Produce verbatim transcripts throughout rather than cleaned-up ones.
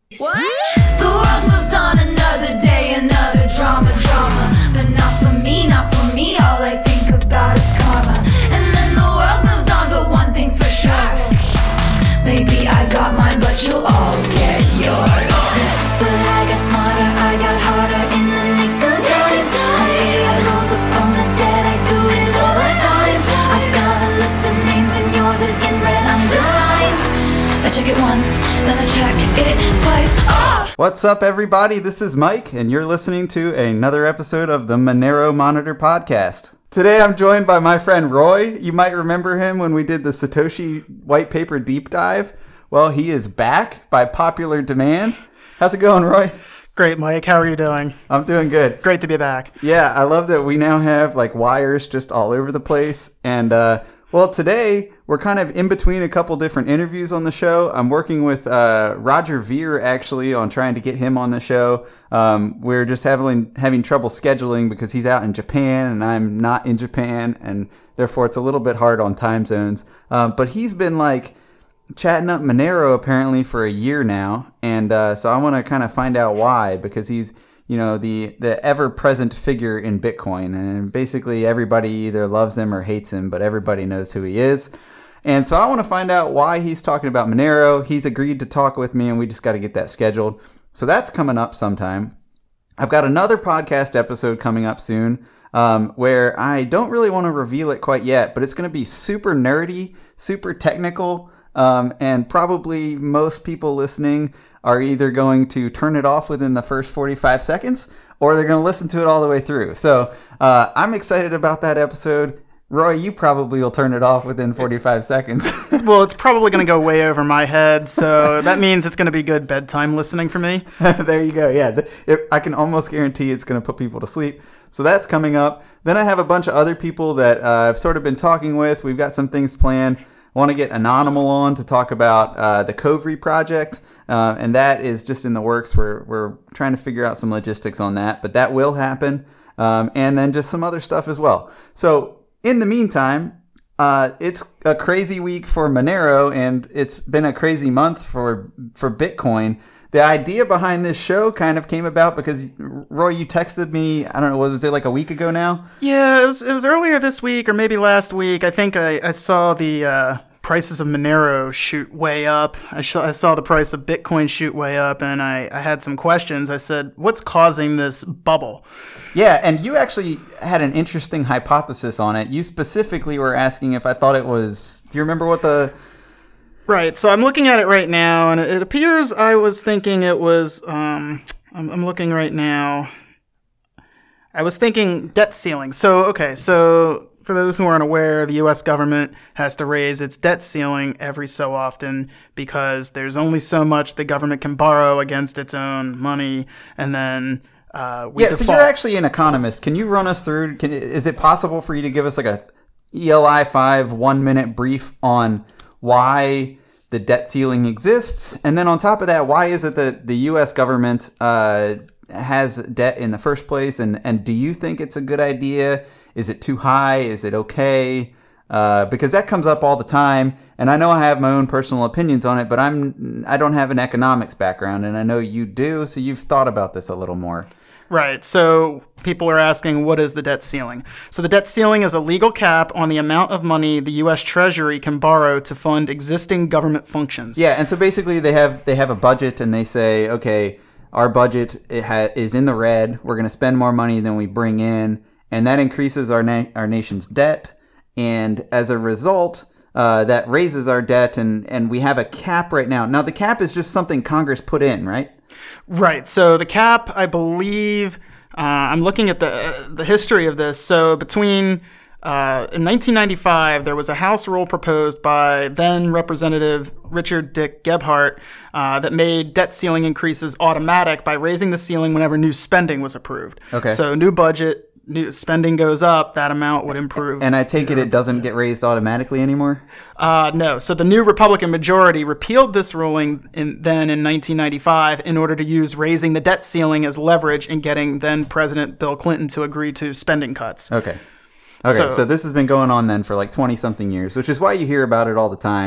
What? The world moves on, another day, another drama, drama. But not for me, not for me, all I think about is karma. And then the world moves on, but one thing's for sure. Maybe I got mine, but you'll all get yours. But I got smarter, I got harder in the nick of time. Honey, I rose up from the dead, I do it all the time. I got a list of names and yours is in red underlined. I check it once, then I check it twice. Oh! What's up, everybody? This is Mike, and you're listening to another episode of the Monero Monitor Podcast. Today, I'm joined by my friend Roy. You might remember him when we did the Satoshi white paper deep dive. Well, he is back by popular demand. How's it going, Roy? Great, Mike. How are you doing? I'm doing good. Great to be back. Yeah, I love that we now have like wires just all over the place. And, uh, well, today we're kind of in between a couple different interviews on the show. I'm working with uh, Roger Ver actually on trying to get him on the show. Um, we're just having having trouble scheduling because he's out in Japan and I'm not in Japan, and therefore it's a little bit hard on time zones. Um, but he's been like chatting up Monero apparently for a year now, and uh, so I want to kind of find out why, because he's you know, the, the ever-present figure in Bitcoin. And basically everybody either loves him or hates him, but everybody knows who he is. And so I want to find out why he's talking about Monero. He's agreed to talk with me, and we just got to get that scheduled. So that's coming up sometime. I've got another podcast episode coming up soon um, where I don't really want to reveal it quite yet, but it's going to be super nerdy, super technical, um, and probably most people listening are either going to turn it off within the first forty-five seconds, or they're going to listen to it all the way through. So uh, I'm excited about that episode. Roy, you probably will turn it off within forty-five it's, seconds. Well, it's probably going to go way over my head, so that means it's going to be good bedtime listening for me. There you go. Yeah, it, I can almost guarantee it's going to put people to sleep. So that's coming up. Then I have a bunch of other people that uh, I've sort of been talking with. We've got some things planned. I want to get Anonymal on to talk about uh, the Kovri project, uh, and that is just in the works. We're we're trying to figure out some logistics on that, but that will happen, um, and then just some other stuff as well. So in the meantime, uh, it's a crazy week for Monero, and it's been a crazy month for for Bitcoin. The idea behind this show kind of came about because, Roy, you texted me, I don't know, was it like a week ago now? Yeah, it was it was earlier this week or maybe last week. I think I, I saw the uh, prices of Monero shoot way up. I, sh- I saw the price of Bitcoin shoot way up, and I, I had some questions. I said, what's causing this bubble? Yeah, and you actually had an interesting hypothesis on it. You specifically were asking if I thought it was, do you remember what the... Right, so I'm looking at it right now, and it appears I was thinking it was, um, I'm, I'm looking right now, I was thinking debt ceiling. So, okay, so for those who aren't aware, the U S government has to raise its debt ceiling every so often because there's only so much the government can borrow against its own money, and then uh, we Yeah, default. So you're actually an economist. Can you run us through, can, is it possible for you to give us like a E L I five one-minute brief on why the debt ceiling exists, and then on top of that, why is it that the U S government uh, has debt in the first place, and, and do you think it's a good idea? Is it too high? Is it okay? Uh, because that comes up all the time, and I know I have my own personal opinions on it, but I'm I don't have an economics background, and I know you do, so you've thought about this a little more. Right. So people are asking, what is the debt ceiling? So the debt ceiling is a legal cap on the amount of money the U S Treasury can borrow to fund existing government functions. Yeah, and so basically they have they have a budget, and they say, okay, our budget it ha- is in the red. We're going to spend more money than we bring in, and that increases our na- our nation's debt. And as a result, uh, that raises our debt, and, and we have a cap right now. Now, the cap is just something Congress put in, right? Right. So the cap, I believe, uh, I'm looking at the uh, the history of this. So between uh, in nineteen ninety-five, there was a House rule proposed by then Representative Richard Dick Gebhardt uh, that made debt ceiling increases automatic by raising the ceiling whenever new spending was approved. Okay. So new budget, new spending goes up, that amount would improve. And I take it it doesn't get raised automatically anymore? Uh, no. So the new Republican majority repealed this ruling in, then in nineteen ninety-five in order to use raising the debt ceiling as leverage in getting then President Bill Clinton to agree to spending cuts. Okay. Okay, so, so this has been going on then for like twenty-something years, which is why you hear about it all the time.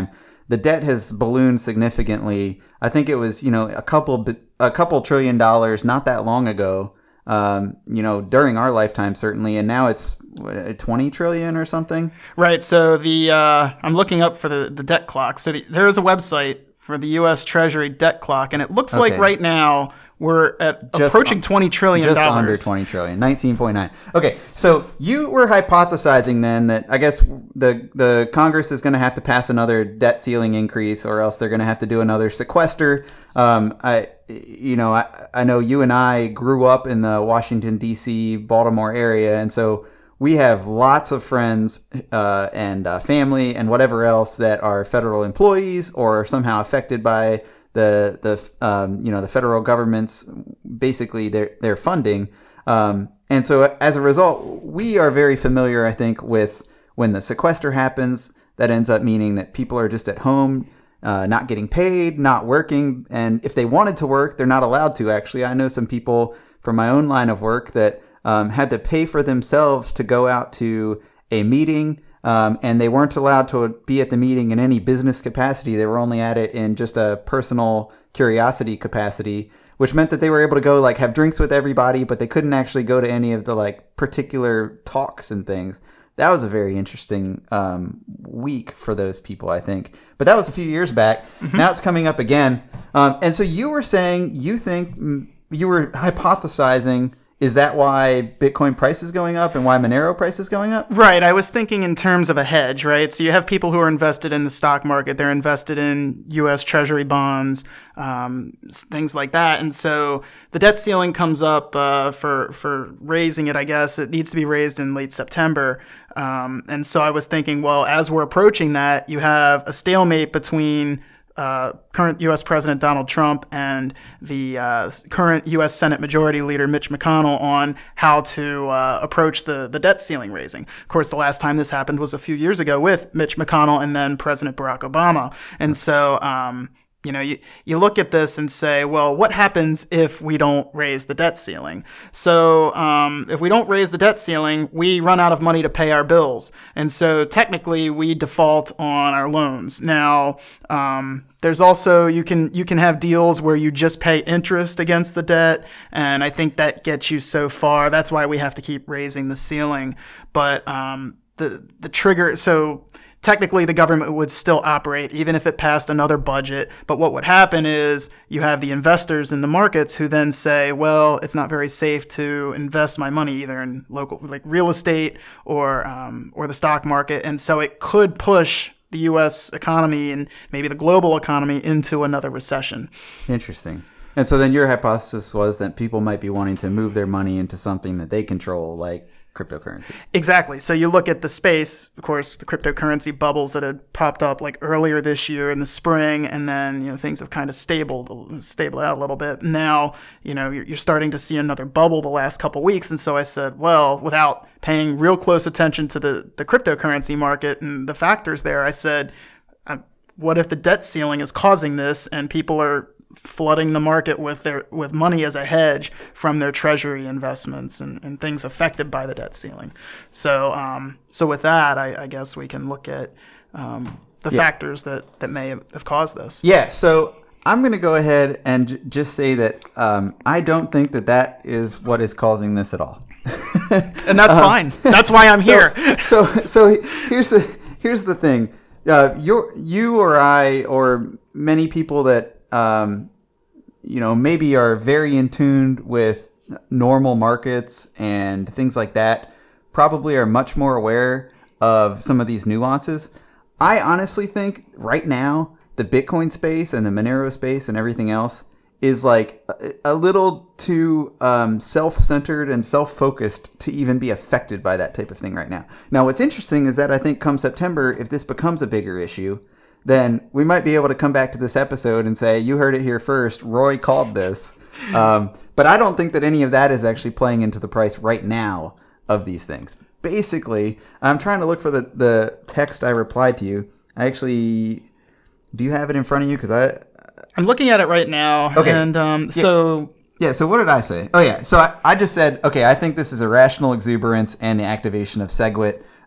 the debt has ballooned significantly. I think it was, you know, a couple a couple trillion dollars not that long ago. Um, you know, during our lifetime certainly, and now it's what, twenty trillion or something. Right. So the uh, I'm looking up for the the debt clock. So the, there is a website for the U S Treasury debt clock, and it looks Okay. like right now we're at Just approaching un- twenty trillion Just dollars. under twenty trillion, nineteen point nine. Okay, so you were hypothesizing then that I guess the the Congress is going to have to pass another debt ceiling increase, or else they're going to have to do another sequester. Um, I, you know, I, I know you and I grew up in the Washington D C, Baltimore area, and so we have lots of friends uh, and uh, family and whatever else that are federal employees or are somehow affected by the the um, you know the federal government's basically their their funding, um, and so as a result, we are very familiar, I think, with when the sequester happens. That ends up meaning that people are just at home, uh, not getting paid, not working, and if they wanted to work, they're not allowed to. Actually, I know some people from my own line of work that um, had to pay for themselves to go out to a meeting. Um, and they weren't allowed to be at the meeting in any business capacity. They were only at it in just a personal curiosity capacity, which meant that they were able to go like have drinks with everybody, but they couldn't actually go to any of the like particular talks and things. That was a very interesting um, week for those people, I think. But that was a few years back. Mm-hmm. Now it's coming up again. Um, and so you were saying you think you were hypothesizing. Is that why Bitcoin price is going up and why Monero price is going up? Right. I was thinking in terms of a hedge, right? So you have people who are invested in the stock market. They're invested in U S Treasury bonds, um, things like that. And so the debt ceiling comes up uh, for, for raising it, I guess. It needs to be raised in late September. Um, and so I was thinking, well, as we're approaching that, you have a stalemate between Uh, current U S President Donald Trump and the uh, current U S Senate Majority Leader Mitch McConnell on how to uh, approach the, the debt ceiling raising. Of course, the last time this happened was a few years ago with Mitch McConnell and then President Barack Obama. And so, um, you know, you, you look at this and say, well, what happens if we don't raise the debt ceiling? So um, if we don't raise the debt ceiling, we run out of money to pay our bills. And so technically we default on our loans. Now, um, there's also, you can you can have deals where you just pay interest against the debt. And I think that gets you so far. That's why we have to keep raising the ceiling. But um, the the trigger, so technically the government would still operate even if it passed another budget. But what would happen is you have the investors in the markets who then say, well, it's not very safe to invest my money either in local, like real estate or um, or the stock market. And so it could push the U S economy and maybe the global economy into another recession. Interesting. And so then your hypothesis was that people might be wanting to move their money into something that they control, like cryptocurrency. Exactly. So you look at the space, of course, the cryptocurrency bubbles that had popped up like earlier this year in the spring, and then, you know, things have kind of stabled, stabled out a little bit. Now, you know, you're, you're starting to see another bubble the last couple of weeks. And so I said, well, without paying real close attention to the, the cryptocurrency market and the factors there, I said, uh, what if the debt ceiling is causing this and people are flooding the market with their with money as a hedge from their treasury investments and, and things affected by the debt ceiling. So um, so with that, I, I guess we can look at um, the yeah. factors that, that may have caused this. Yeah, so I'm going to go ahead and j- just say that um, I don't think that that is what is causing this at all. And that's um, fine. That's why I'm so, here. so so here's the here's the thing. Uh, you you or I or many people that Um, you know, maybe are very in tune with normal markets and things like that, probably are much more aware of some of these nuances. I honestly think right now, the Bitcoin space and the Monero space and everything else is like a, a little too um, self-centered and self-focused to even be affected by that type of thing right now. Now, what's interesting is that I think come September, if this becomes a bigger issue, then we might be able to come back to this episode and say, you heard it here first, Roy called this. Um, but I don't think that any of that is actually playing into the price right now of these things. Basically, I'm trying to look for the, the text I replied to you. I actually, do you have it in front of you? Because I... I'm looking at it right now. Okay. And um, Yeah. so... Yeah, so what did I say? Oh, yeah. So I, I just said, okay, I think this is irrational exuberance and the activation of SegWit.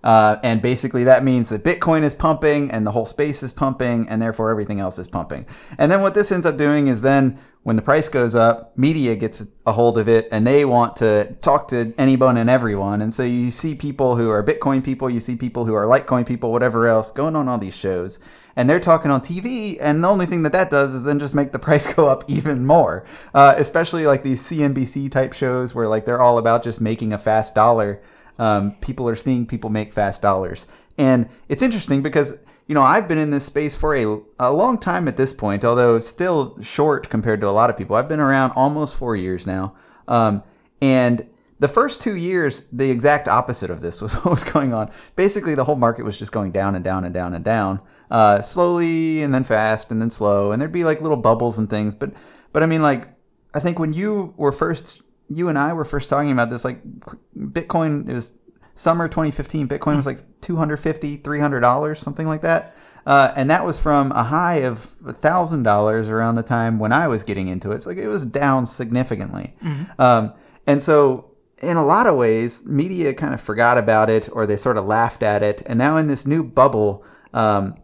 Uh, and basically that means that Bitcoin is pumping and the whole space is pumping and therefore everything else is pumping. And then what this ends up doing is then when the price goes up, media gets a hold of it and they want to talk to anyone and everyone. And so you see people who are Bitcoin people, you see people who are Litecoin people, whatever else, going on all these shows. And they're talking on T V, and the only thing that that does is then just make the price go up even more. Uh, especially like these C N B C type shows where like they're all about just making a fast dollar. Um, people are seeing people make fast dollars. And it's interesting because, you know, I've been in this space for a, a long time at this point, although still short compared to a lot of people. I've been around almost four years now. Um, and the first two years, the exact opposite of this was what was going on. Basically, the whole market was just going down and down and down and down, uh, slowly and then fast and then slow. And there'd be like little bubbles and things. But, but I mean, like, I think when you were first, you and I were first talking about this, like Bitcoin, it was summer twenty fifteen, Bitcoin was like two hundred fifty dollars, three hundred dollars, something like that. Uh, and that was from a high of one thousand dollars around the time when I was getting into it. So like, it was down significantly. Mm-hmm. Um, and so in a lot of ways, media kind of forgot about it or they sort of laughed at it. And now in this new bubble, um,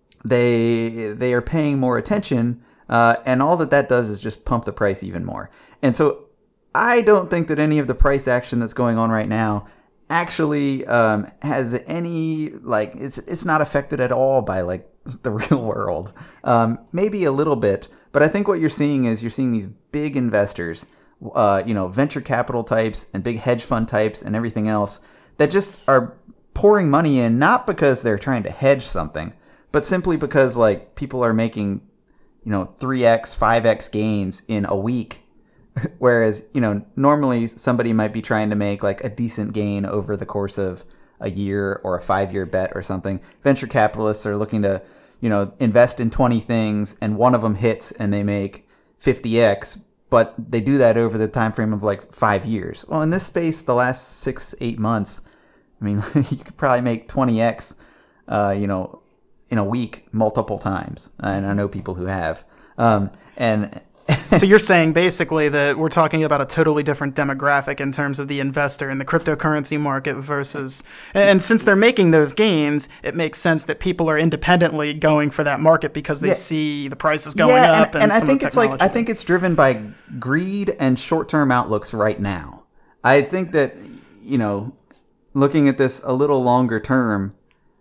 they they are paying more attention. Uh, and all that that does is just pump the price even more. And so I don't think that any of the price action that's going on right now actually um, has any, like, it's it's not affected at all by, like, the real world. Um, maybe a little bit, but I think what you're seeing is you're seeing these big investors, uh, you know, venture capital types and big hedge fund types and everything else that just are pouring money in, not because they're trying to hedge something, but simply because, like, people are making, you know, three x, five x gains in a week. Whereas, you know, normally somebody might be trying to make like a decent gain over the course of a year or a five-year bet or something. Venture capitalists are looking to, you know, invest in twenty things and one of them hits and they make fifty x, but they do that over the time frame of like five years. Well, in this space, the last six, eight months, I mean, you could probably make twenty x, uh, you know, in a week multiple times. And I know people who have. Um, and So you're saying basically that we're talking about a totally different demographic in terms of the investor in the cryptocurrency market versus, and since they're making those gains, it makes sense that people are independently going for that market because they yeah. see the prices going yeah, up. And, and, and I think it's like, I think it's driven by greed and short-term outlooks right now. I think that, you know, looking at this a little longer term,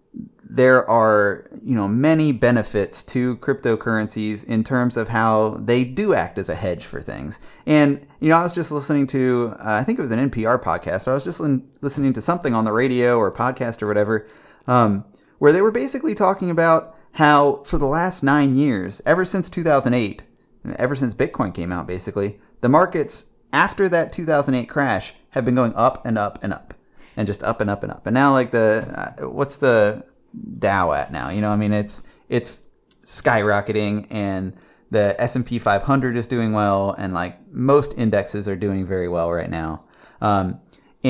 there are, you know, many benefits to cryptocurrencies in terms of how they do act as a hedge for things. And, you know, I was just listening to, uh, I think it was an N P R podcast, but I was just li- listening to something on the radio or podcast or whatever, um, where they were basically talking about how for the last nine years, ever since two thousand eight, ever since Bitcoin came out, basically, the markets after that two thousand eight crash have been going up and up and up and just up and up and up. And now like the, uh, what's the Dow at now? You know, I mean, it's it's skyrocketing, and the S and P five hundred is doing well, and like most indexes are doing very well right now. Um,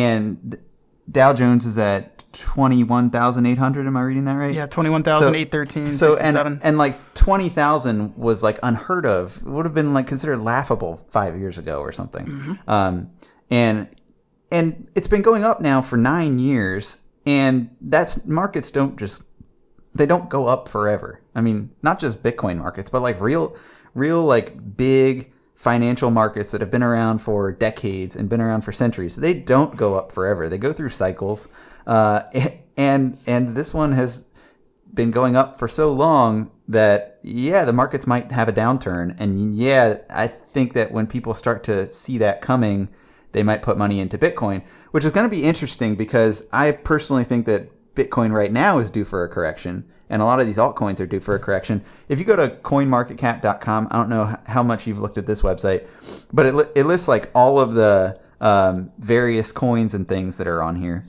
and Dow Jones is at twenty-one thousand eight hundred. Am I reading that right? Yeah, twenty-one thousand eight hundred thirteen. So, so and and like twenty thousand was like unheard of. It would have been like considered laughable five years ago or something. Mm-hmm. Um, and and it's been going up now for nine years. And that's, markets don't just, they don't go up forever. I mean, not just Bitcoin markets, but like real, real like big financial markets that have been around for decades and been around for centuries. They don't go up forever. They go through cycles. Uh, and, and this one has been going up for so long that, yeah, the markets might have a downturn. And yeah, I think that when people start to see that coming, they might put money into Bitcoin, which is going to be interesting because I personally think that Bitcoin right now is due for a correction, and a lot of these altcoins are due for a correction. If you go to coin market cap dot com, I don't know how much you've looked at this website, but it, li- it lists like all of the um, various coins and things that are on here.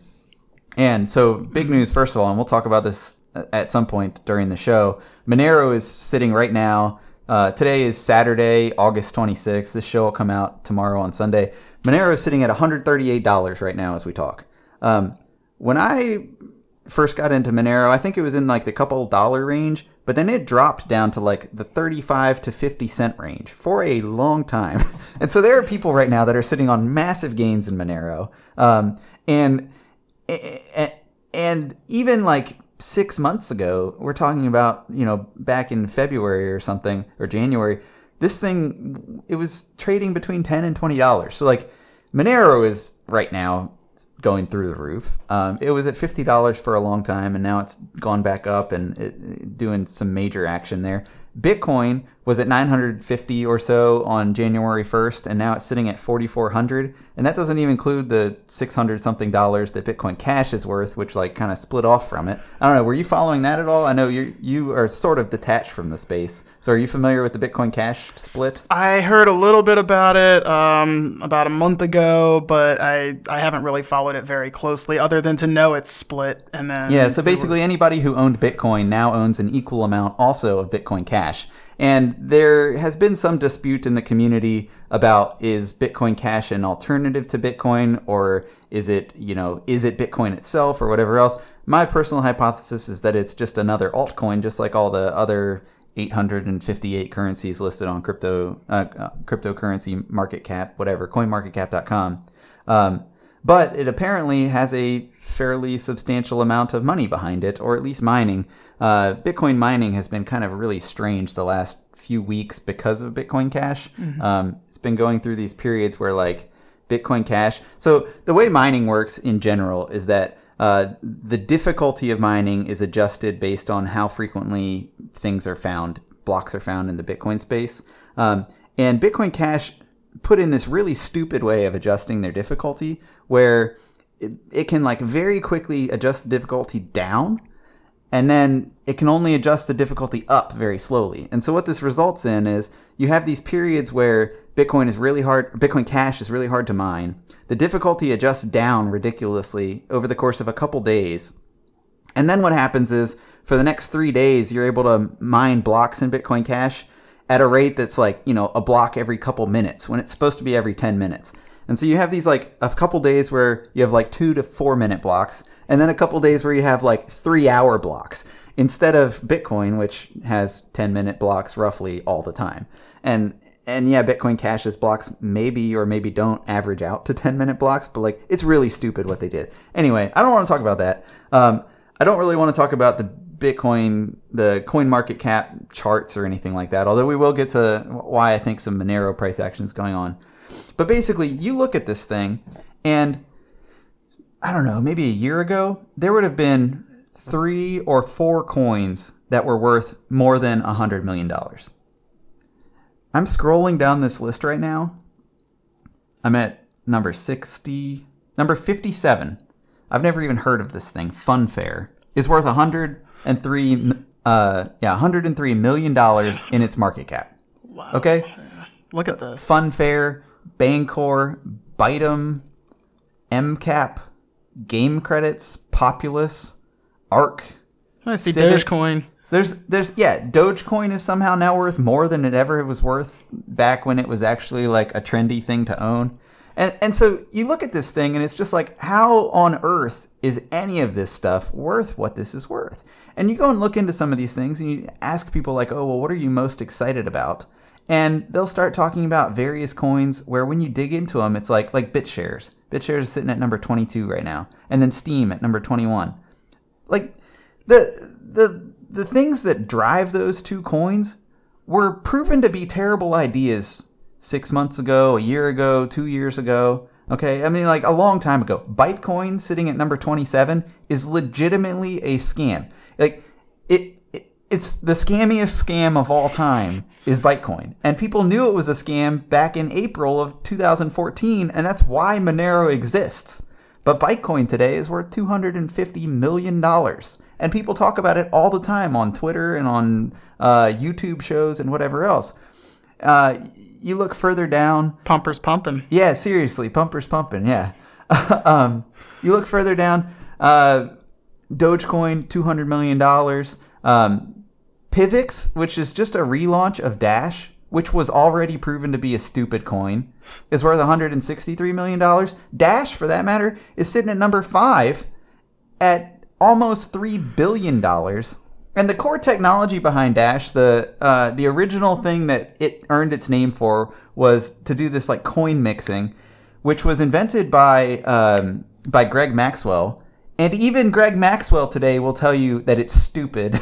And so big news, first of all, and we'll talk about this at some point during the show, Monero is sitting right now. Uh, today is Saturday, August twenty-sixth. This show will come out tomorrow on Sunday. Monero is sitting at one hundred thirty-eight dollars right now as we talk. Um, when I first got into Monero, I think it was in like the couple dollar range, but then it dropped down to like the thirty-five to fifty cent range for a long time. And so there are people right now that are sitting on massive gains in Monero. Um, and, and and even like six months ago, we're talking about, you know, back in February or something, or January, this thing, it was trading between ten and twenty dollars. So like Monero is right now going through the roof. Um, it was at fifty dollars for a long time, and now it's gone back up and it, doing some major action there. Bitcoin was at nine hundred fifty or so on January first, and now it's sitting at forty-four hundred, and that doesn't even include the six hundred something dollars that Bitcoin Cash is worth, which like kind of split off from it. I don't know, were you following that at all? I know you you are sort of detached from the space, so are you familiar with the Bitcoin Cash split? I heard a little bit about it um, about a month ago, but I I haven't really followed it very closely, other than to know it's split. And then yeah, so basically anybody who owned Bitcoin now owns an equal amount also of Bitcoin Cash. And there has been some dispute in the community about, is Bitcoin Cash an alternative to Bitcoin, or is it, you know, is it Bitcoin itself or whatever else? My personal hypothesis is that it's just another altcoin, just like all the other eight hundred fifty-eight currencies listed on crypto uh, uh, cryptocurrency market cap, whatever, coin market cap dot com. Um, but it apparently has a fairly substantial amount of money behind it, or at least mining. Uh, Bitcoin mining has been kind of really strange the last few weeks because of Bitcoin Cash. Mm-hmm. Um, it's been going through these periods where like Bitcoin Cash. So the way mining works in general is that uh, the difficulty of mining is adjusted based on how frequently things are found, blocks are found in the Bitcoin space. Um, and Bitcoin Cash put in this really stupid way of adjusting their difficulty where it, it can like very quickly adjust the difficulty down, and then it can only adjust the difficulty up very slowly. And so what this results in is you have these periods where Bitcoin is really hard, Bitcoin Cash is really hard to mine. The difficulty adjusts down ridiculously over the course of a couple days. And then what happens is for the next three days, you're able to mine blocks in Bitcoin Cash at a rate that's like, you know, a block every couple minutes when it's supposed to be every ten minutes. And so you have these like a couple days where you have like two to four minute blocks, and then a couple days where you have like three hour blocks instead of Bitcoin, which has ten minute blocks roughly all the time. And and yeah, Bitcoin Cash's blocks maybe or maybe don't average out to ten minute blocks, but like it's really stupid what they did. Anyway, I don't want to talk about that. Um, I don't really want to talk about the Bitcoin, the coin market cap charts or anything like that, although we will get to why I think some Monero price action is going on. But basically, you look at this thing, and I don't know, maybe a year ago, there would have been three or four coins that were worth more than one hundred million dollars. I'm scrolling down this list right now. I'm at number sixty, number fifty-seven. I've never even heard of this thing. Funfair is worth one hundred three, uh, yeah, one hundred three million dollars in its market cap. Wow. Okay? Look at this. Funfair, Bancor, Bytem, M CAP, Game Credits, Populous, Arc. I see Civic. Dogecoin. So there's, there's, yeah, Dogecoin is somehow now worth more than it ever was worth back when it was actually like a trendy thing to own. And and so you look at this thing and it's just like, how on earth is any of this stuff worth what this is worth? And you go and look into some of these things and you ask people like, oh, well, what are you most excited about? And they'll start talking about various coins where when you dig into them, it's like like BitShares. BitShares is sitting at number twenty-two right now. And then Steam at number twenty-one. Like the the the things that drive those two coins were proven to be terrible ideas six months ago, a year ago, two years ago. Okay, I mean, like a long time ago. Bytecoin sitting at number twenty-seven is legitimately a scam. Like it, it it's the scammiest scam of all time is Bytecoin. And people knew it was a scam back in April of two thousand fourteen, and that's why Monero exists. But Bytecoin today is worth two hundred fifty million dollars. And people talk about it all the time on Twitter and on uh, YouTube shows and whatever else. Uh, you look further down. Pumpers pumping. Yeah, seriously, pumpers pumping, yeah. um, you look further down. Uh, Dogecoin, two hundred million dollars. Um, Pivx, which is just a relaunch of Dash, which was already proven to be a stupid coin, is worth one hundred sixty-three million dollars. Dash, for that matter, is sitting at number five at almost three billion dollars. And the core technology behind Dash, the uh, the original thing that it earned its name for was to do this like coin mixing, which was invented by um, by Greg Maxwell. And even Greg Maxwell today will tell you that it's stupid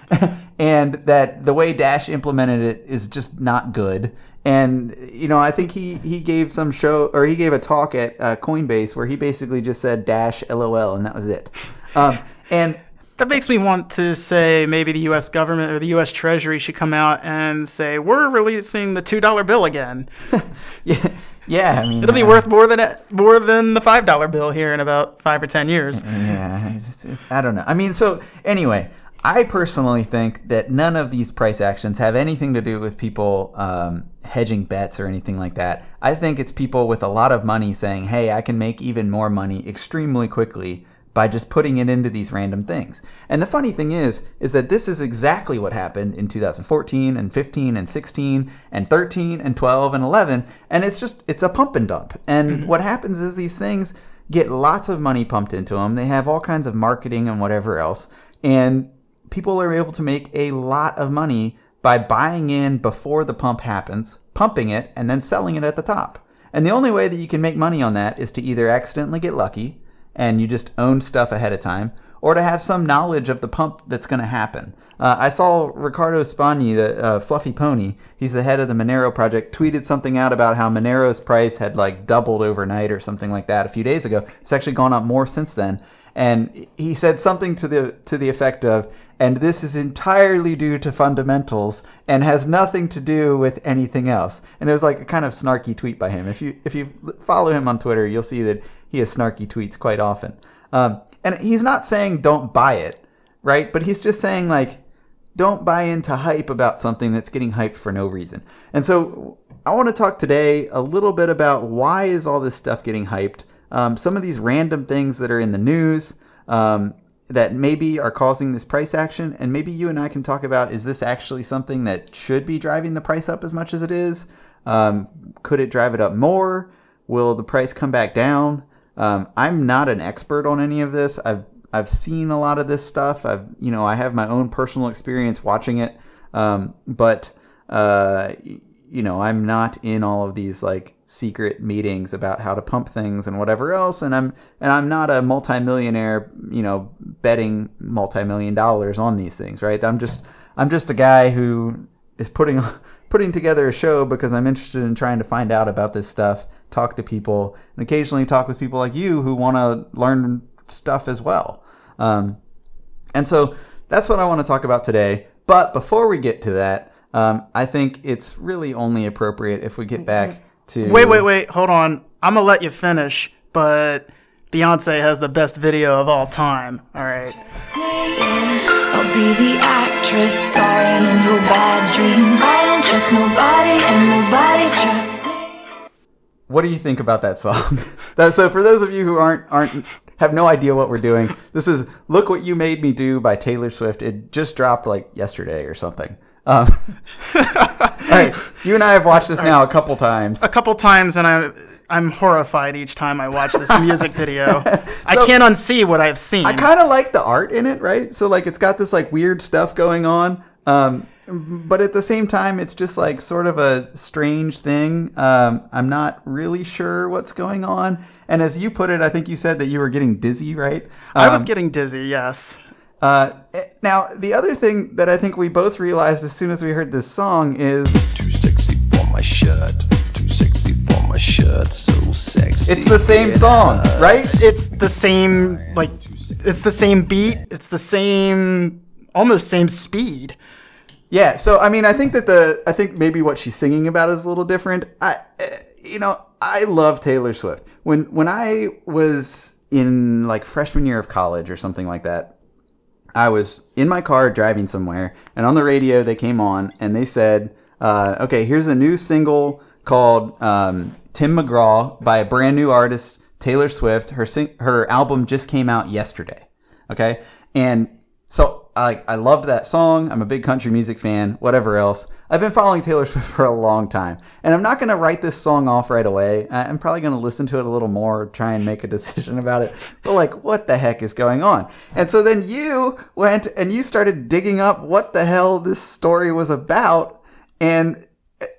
and that the way Dash implemented it is just not good. And, you know, I think he, he gave some show or he gave a talk at uh, Coinbase where he basically just said Dash LOL and that was it. Um, and that makes me want to say maybe the U S government or the U S Treasury should come out and say, we're releasing the two dollar bill again. yeah. Yeah, I mean, it'll be uh, worth more than more than the five dollar bill here in about five or ten years. Yeah, it's, it's, I don't know. I mean, so anyway, I personally think that none of these price actions have anything to do with people um, hedging bets or anything like that. I think it's people with a lot of money saying, "Hey, I can make even more money extremely quickly by just putting it into these random things." And the funny thing is, is that this is exactly what happened in two thousand fourteen and fifteen and sixteen and thirteen and twelve and eleven. And it's just, it's a pump and dump. And mm-hmm. what happens is these things get lots of money pumped into them. They have all kinds of marketing and whatever else. And people are able to make a lot of money by buying in before the pump happens, pumping it, and then selling it at the top. And the only way that you can make money on that is to either accidentally get lucky, and you just own stuff ahead of time, or to have some knowledge of the pump that's going to happen. Uh, I saw Ricardo Spagni, the uh, Fluffy Pony, he's the head of the Monero project, tweeted something out about how Monero's price had like doubled overnight or something like that a few days ago. It's actually gone up more since then. And he said something to the to the effect of, and this is entirely due to fundamentals and has nothing to do with anything else. And it was like a kind of snarky tweet by him. If you if you follow him on Twitter, you'll see that he has snarky tweets quite often. Um, and he's not saying don't buy it, right? But he's just saying, like, don't buy into hype about something that's getting hyped for no reason. And so I want to talk today a little bit about why is all this stuff getting hyped, um, some of these random things that are in the news um, that maybe are causing this price action. And maybe you and I can talk about, is this actually something that should be driving the price up as much as it is? Um, could it drive it up more? Will the price come back down? Um, I'm not an expert on any of this. I've I've seen a lot of this stuff. I've you know I have my own personal experience watching it, um, but uh, you know I'm not in all of these like secret meetings about how to pump things and whatever else. And I'm and I'm not a multimillionaire, you know, betting multi-million dollars on these things, right? I'm just I'm just a guy who is putting putting together a show because I'm interested in trying to find out about this stuff, talk to people, and occasionally talk with people like you who want to learn stuff as well. Um, and so that's what I want to talk about today. But before we get to that, um, I think it's really only appropriate if we get back to... Wait, wait, wait. Hold on. I'm going to let you finish, but Beyonce has the best video of all time. All right. I'll be the actress starring in your bad dreams. I don't trust nobody and nobody trusts me. What do you think about that song? that, so for those of you who aren't aren't have no idea what we're doing, this is Look What You Made Me Do by Taylor Swift. It just dropped like yesterday or something. Um, all right, you and I have watched this now a couple times. A couple times, and I, I'm horrified each time I watch this music video. so, I can't unsee what I've seen. I kind of like the art in it, right? So like it's got this like weird stuff going on. Um, But at the same time, it's just like sort of a strange thing. Um, I'm not really sure what's going on. And as you put it, I think you said that you were getting dizzy, right? Um, I was getting dizzy, yes. Uh, now, the other thing that I think we both realized as soon as we heard this song is... Too sexy for my shirt. Too sexy for my shirt. So sexy. It's the same song, right? It's the same, like, it's the same beat. It's the same, almost same speed. Yeah, so I mean, I think that the I think maybe what she's singing about is a little different. I, you know, I love Taylor Swift. When when I was in like freshman year of college or something like that, I was in my car driving somewhere, and on the radio they came on and they said, uh, "Okay, here's a new single called um, Tim McGraw by a brand new artist, Taylor Swift. Her sing- her album just came out yesterday." Okay, and so. I, I loved that song. I'm a big country music fan, whatever else. I've been following Taylor Swift for a long time. And I'm not going to write this song off right away. I'm probably going to listen to it a little more, try and make a decision about it. But like, what the heck is going on? And so then you went and you started digging up what the hell this story was about. And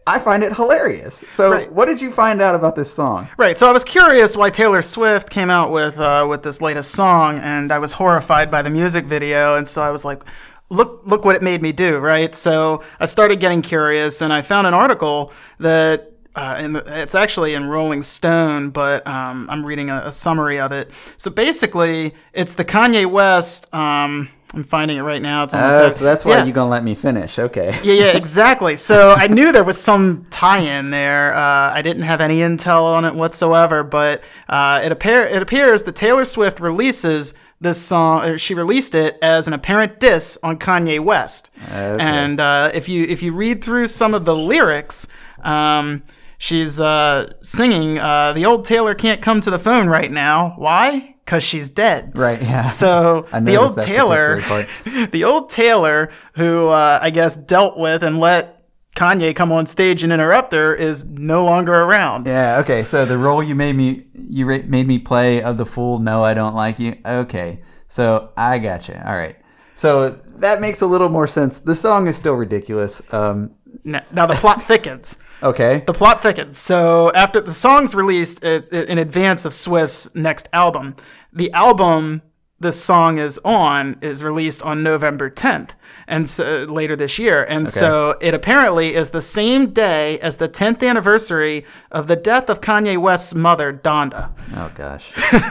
I find it hilarious. So Right. what did you find out about this song? Right, so I was curious why Taylor Swift came out with uh, with this latest song, and I was horrified by the music video, and so I was like, look look what it made me do, right? So I started getting curious, and I found an article that uh, in the, it's actually in Rolling Stone, but um, I'm reading a, a summary of it. So basically, it's the Kanye West. Um, I'm finding it right now. It's on the Oh, text. so that's why Yeah. you're going to let me finish. Okay. Yeah, yeah, exactly. So I knew there was some tie-in there. Uh, I didn't have any intel on it whatsoever, but uh, it appear it appears that Taylor Swift releases this song. Or she released it as an apparent diss on Kanye West. Okay. And uh, if you if you read through some of the lyrics, um, she's uh, singing, uh, "The old Taylor can't come to the phone right now. Why? Because she's dead." Right, yeah. So I the noticed old that Taylor, particular the old Taylor, who uh, I guess dealt with and let Kanye come on stage and interrupt her, is no longer around. Yeah, okay. So the role you made me you ra- made me play of the fool, no, I don't like you. Okay. So I gotcha. All right. So that makes a little more sense. The song is still ridiculous. Um, Now, now the plot thickens. okay. The plot thickens. So after the song's released i- i- in advance of Swift's next album, the album this song is on is released on November tenth, and so later this year. And so it apparently is the same day as the tenth anniversary of the death of Kanye West's mother, Donda. Oh gosh.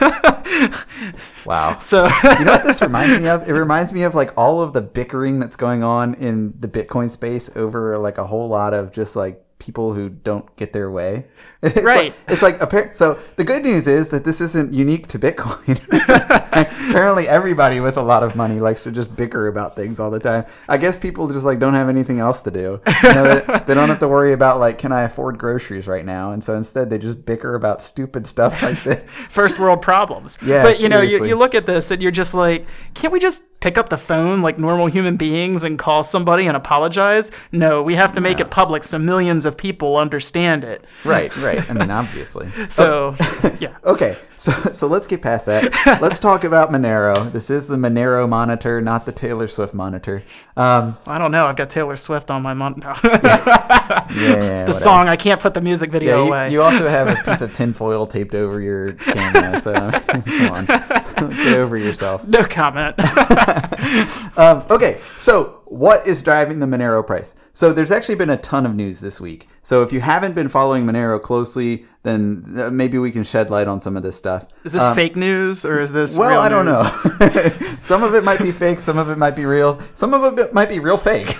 Wow. So You know what this reminds me of? It reminds me of like all of the bickering that's going on in the Bitcoin space over like a whole lot of just like people who don't get their way. It's Right. Like, it's like appar- so the good news is that this isn't unique to Bitcoin. Apparently everybody with a lot of money likes to just bicker about things all the time. I guess people just like don't have anything else to do. You know, they, they don't have to worry about like, can I afford groceries right now? And so instead they just bicker about stupid stuff like this. first world problems. Yeah, But you know, you, seriously. you look at this and you're just like, can't we just pick up the phone like normal human beings and call somebody and apologize? No, we have to make it public so millions of people understand it. Right, right. I mean, obviously. So, yeah. Okay, so so let's get past that. Let's talk about Monero. This is the Monero monitor, not the Taylor Swift monitor. Um, I don't know. I've got Taylor Swift on my mon- no. yeah, yeah, The whatever. song. I can't put the music video Yeah, you, away. you also have a piece of tinfoil taped over your camera, so come on, get over yourself. No comment. Um, okay, so what is driving the Monero price? So there's actually been a ton of news this week. So if you haven't been following Monero closely, then uh, maybe we can shed light on some of this stuff. Is this Um, fake news or is this Well, real I don't news? know. Some of it might be fake. Some of it might be real. Some of it might be real fake.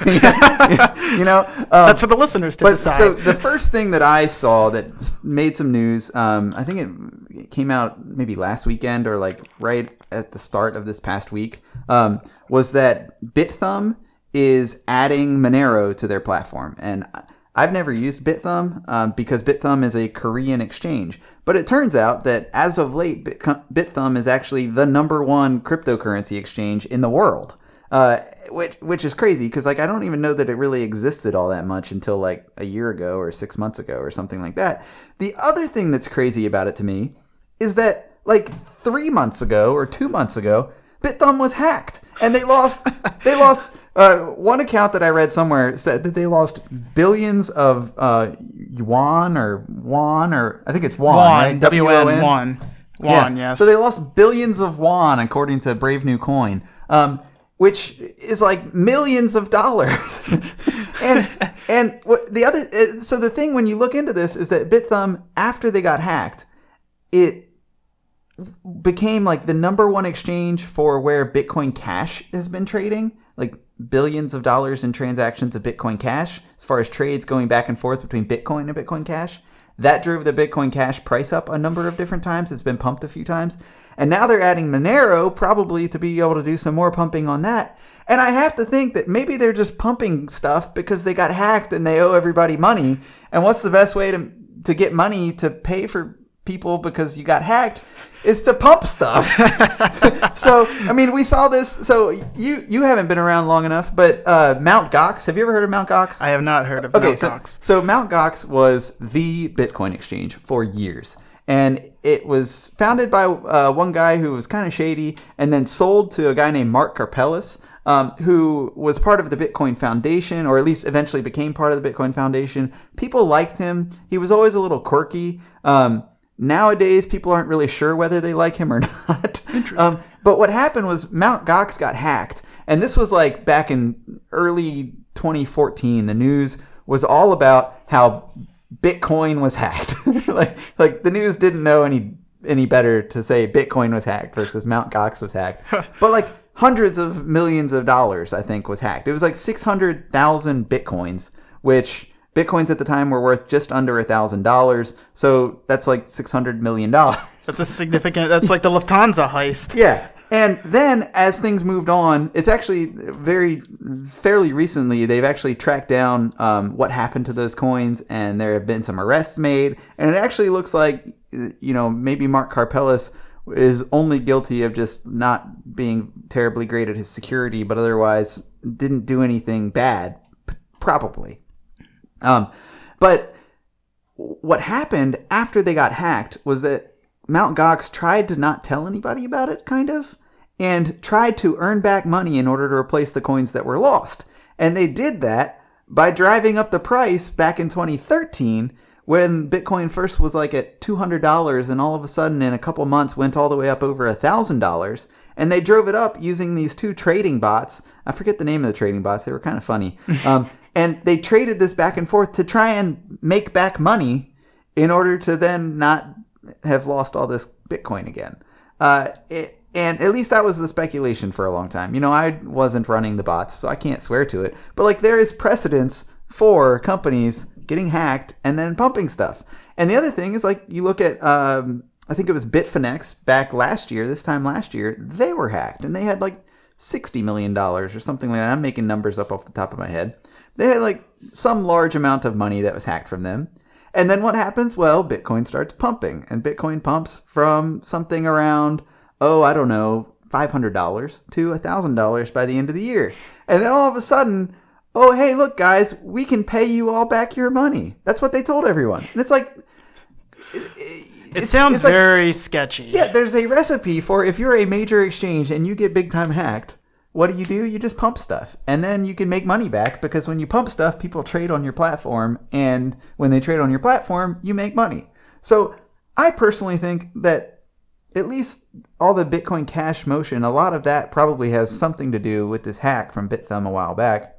you know, um, That's for the listeners to but decide. so the first thing that I saw that s- made some news, um, I think it, it came out maybe last weekend or like right at the start of this past week, um, was that BitThumb is adding Monero to their platform. And I've never used BitThumb um, because BitThumb is a Korean exchange. But it turns out that as of late, Bit- BitThumb is actually the number one cryptocurrency exchange in the world. Uh, which which is crazy because like I don't even know that it really existed all that much until like a year ago or six months ago or something like that. The other thing that's crazy about it to me is that like three months ago or two months ago, BitThumb was hacked and they lost they lost uh, one account that I read somewhere said that they lost billions of uh, yuan or won or I think it's won, Won, right? W W O N? N, won. Won, yes. So they lost billions of won according to Brave New Coin. Um, which is like millions of dollars. and and what the other uh, so the thing when you look into this is that BitThumb, after they got hacked, it became like the number one exchange for where Bitcoin Cash has been trading, like billions of dollars in transactions of Bitcoin Cash as far as trades going back and forth between Bitcoin and Bitcoin Cash. That drove the Bitcoin Cash price up a number of different times. It's been pumped a few times. And now they're adding Monero probably to be able to do some more pumping on that. And I have to think that maybe they're just pumping stuff because they got hacked and they owe everybody money. And what's the best way to to get money to pay for people because you got hacked is to pump stuff. So, I mean, we saw this. So you you haven't been around long enough, but uh, Mount Gox, have you ever heard of Mount Gox? I have not heard of Okay, Mt. so, Gox. so Mount Gox was the Bitcoin exchange for years. And it was founded by uh, one guy who was kind of shady and then sold to a guy named Mark Karpelis. um, who was part of the Bitcoin Foundation, or at least eventually became part of the Bitcoin Foundation. People liked him. He was always a little quirky. Um, nowadays, people aren't really sure whether they like him or not. Interesting. Um, but what happened was Mt. Gox got hacked. And this was like back in early twenty fourteen. The news was all about how Bitcoin was hacked. like, like the news didn't know any any better to say Bitcoin was hacked versus Mt. Gox was hacked. But like hundreds of millions of dollars, I think, was hacked. It was like six hundred thousand Bitcoins, which Bitcoins at the time were worth just under one thousand dollars. So that's like six hundred million dollars. That's a significant, that's like the Lufthansa heist. Yeah. And then as things moved on, it's actually very, fairly recently, they've actually tracked down um, what happened to those coins, and there have been some arrests made. And it actually looks like, you know, maybe Mark Karpelès is only guilty of just not being terribly great at his security, but otherwise didn't do anything bad, p- probably. Um, but what happened after they got hacked was that Mt. Gox tried to not tell anybody about it, kind of, and tried to earn back money in order to replace the coins that were lost. And they did that by driving up the price back in twenty thirteen when Bitcoin first was like at two hundred dollars, and all of a sudden in a couple months went all the way up over one thousand dollars. And they drove it up using these two trading bots. I forget the name of the trading bots. They were kind of funny. um, and they traded this back and forth to try and make back money in order to then not have lost all this Bitcoin again. Uh, it, and at least that was the speculation for a long time. You know, I wasn't running the bots, so I can't swear to it. But like, there is precedence for companies getting hacked and then pumping stuff. And the other thing is, like, you look at, um, I think it was Bitfinex back last year, this time last year, they were hacked and they had like sixty million dollars or something like that. I'm making numbers up off the top of my head. They had like some large amount of money that was hacked from them. And then what happens? Well, Bitcoin starts pumping, and Bitcoin pumps from something around, oh, I don't know, five hundred dollars to one thousand dollars by the end of the year. And then all of a sudden, oh, hey, look, guys, we can pay you all back your money. That's what they told everyone. And it's like... It, It it's, sounds it's like, very sketchy. Yeah, there's a recipe for if you're a major exchange and you get big time hacked, what do you do? You just pump stuff. And then you can make money back, because when you pump stuff, people trade on your platform. And when they trade on your platform, you make money. So I personally think that at least all the Bitcoin Cash motion, a lot of that probably has something to do with this hack from BitThumb a while back.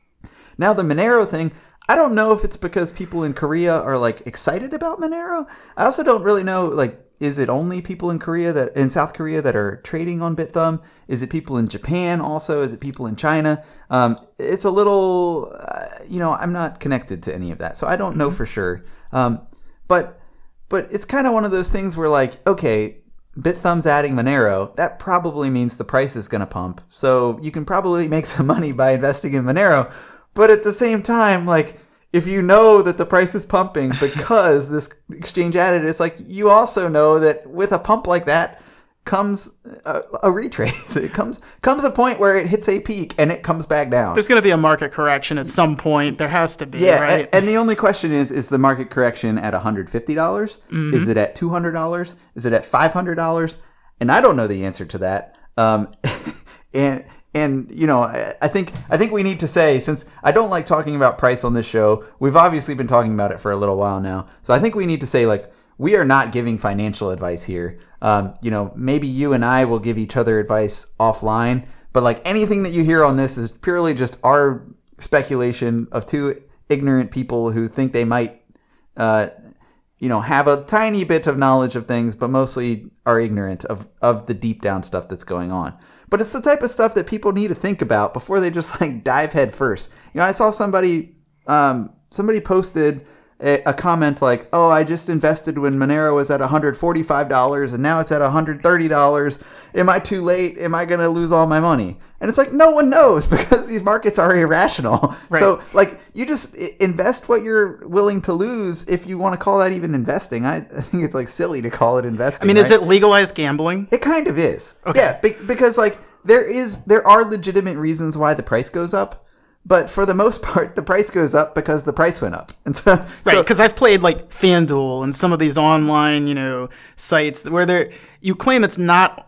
Now the Monero thing, I don't know if it's because people in Korea are like excited about Monero. I also don't really know, like, is it only people in Korea that in South Korea that are trading on BitThumb? Is it people in Japan also? Is it people in China? Um, it's a little, uh, you know, I'm not connected to any of that, so I don't know for sure. Um, but but it's kind of one of those things where, like, okay, BitThumb's adding Monero. That probably means the price is going to pump. So you can probably make some money by investing in Monero. But at the same time, like, if you know that the price is pumping because this exchange added it, it's like you also know that with a pump like that comes a, a retrace. It comes comes a point where it hits a peak and it comes back down. There's going to be a market correction at some point. There has to be, yeah, right? and, and the only question is, is the market correction at one hundred fifty dollars? Mm-hmm. Is it at two hundred dollars? Is it at five hundred dollars? And I don't know the answer to that. Um, and... And, you know, I think I think we need to say, since I don't like talking about price on this show, we've obviously been talking about it for a little while now. So I think we need to say, like, we are not giving financial advice here. Um, you know, maybe you and I will give each other advice offline. But, like, anything that you hear on this is purely just our speculation of two ignorant people who think they might, uh, you know, have a tiny bit of knowledge of things, but mostly are ignorant of, of the deep down stuff that's going on. But it's the type of stuff that people need to think about before they just like dive head first. You know, I saw somebody um, somebody posted a, a comment like, "Oh, I just invested when Monero was at one hundred forty-five dollars and now it's at one hundred thirty dollars. Am I too late? Am I going to lose all my money?" And it's like, no one knows, because these markets are irrational. Right. So, like, you just invest what you're willing to lose, if you want to call that even investing. I, I think it's like silly to call it investing. I mean, right? is it legalized gambling? It kind of is. Okay. Yeah, be- because like there is there are legitimate reasons why the price goes up, but for the most part, the price goes up because the price went up. And so, Right, so- because I've played like FanDuel and some of these online, you know, sites where they you claim it's not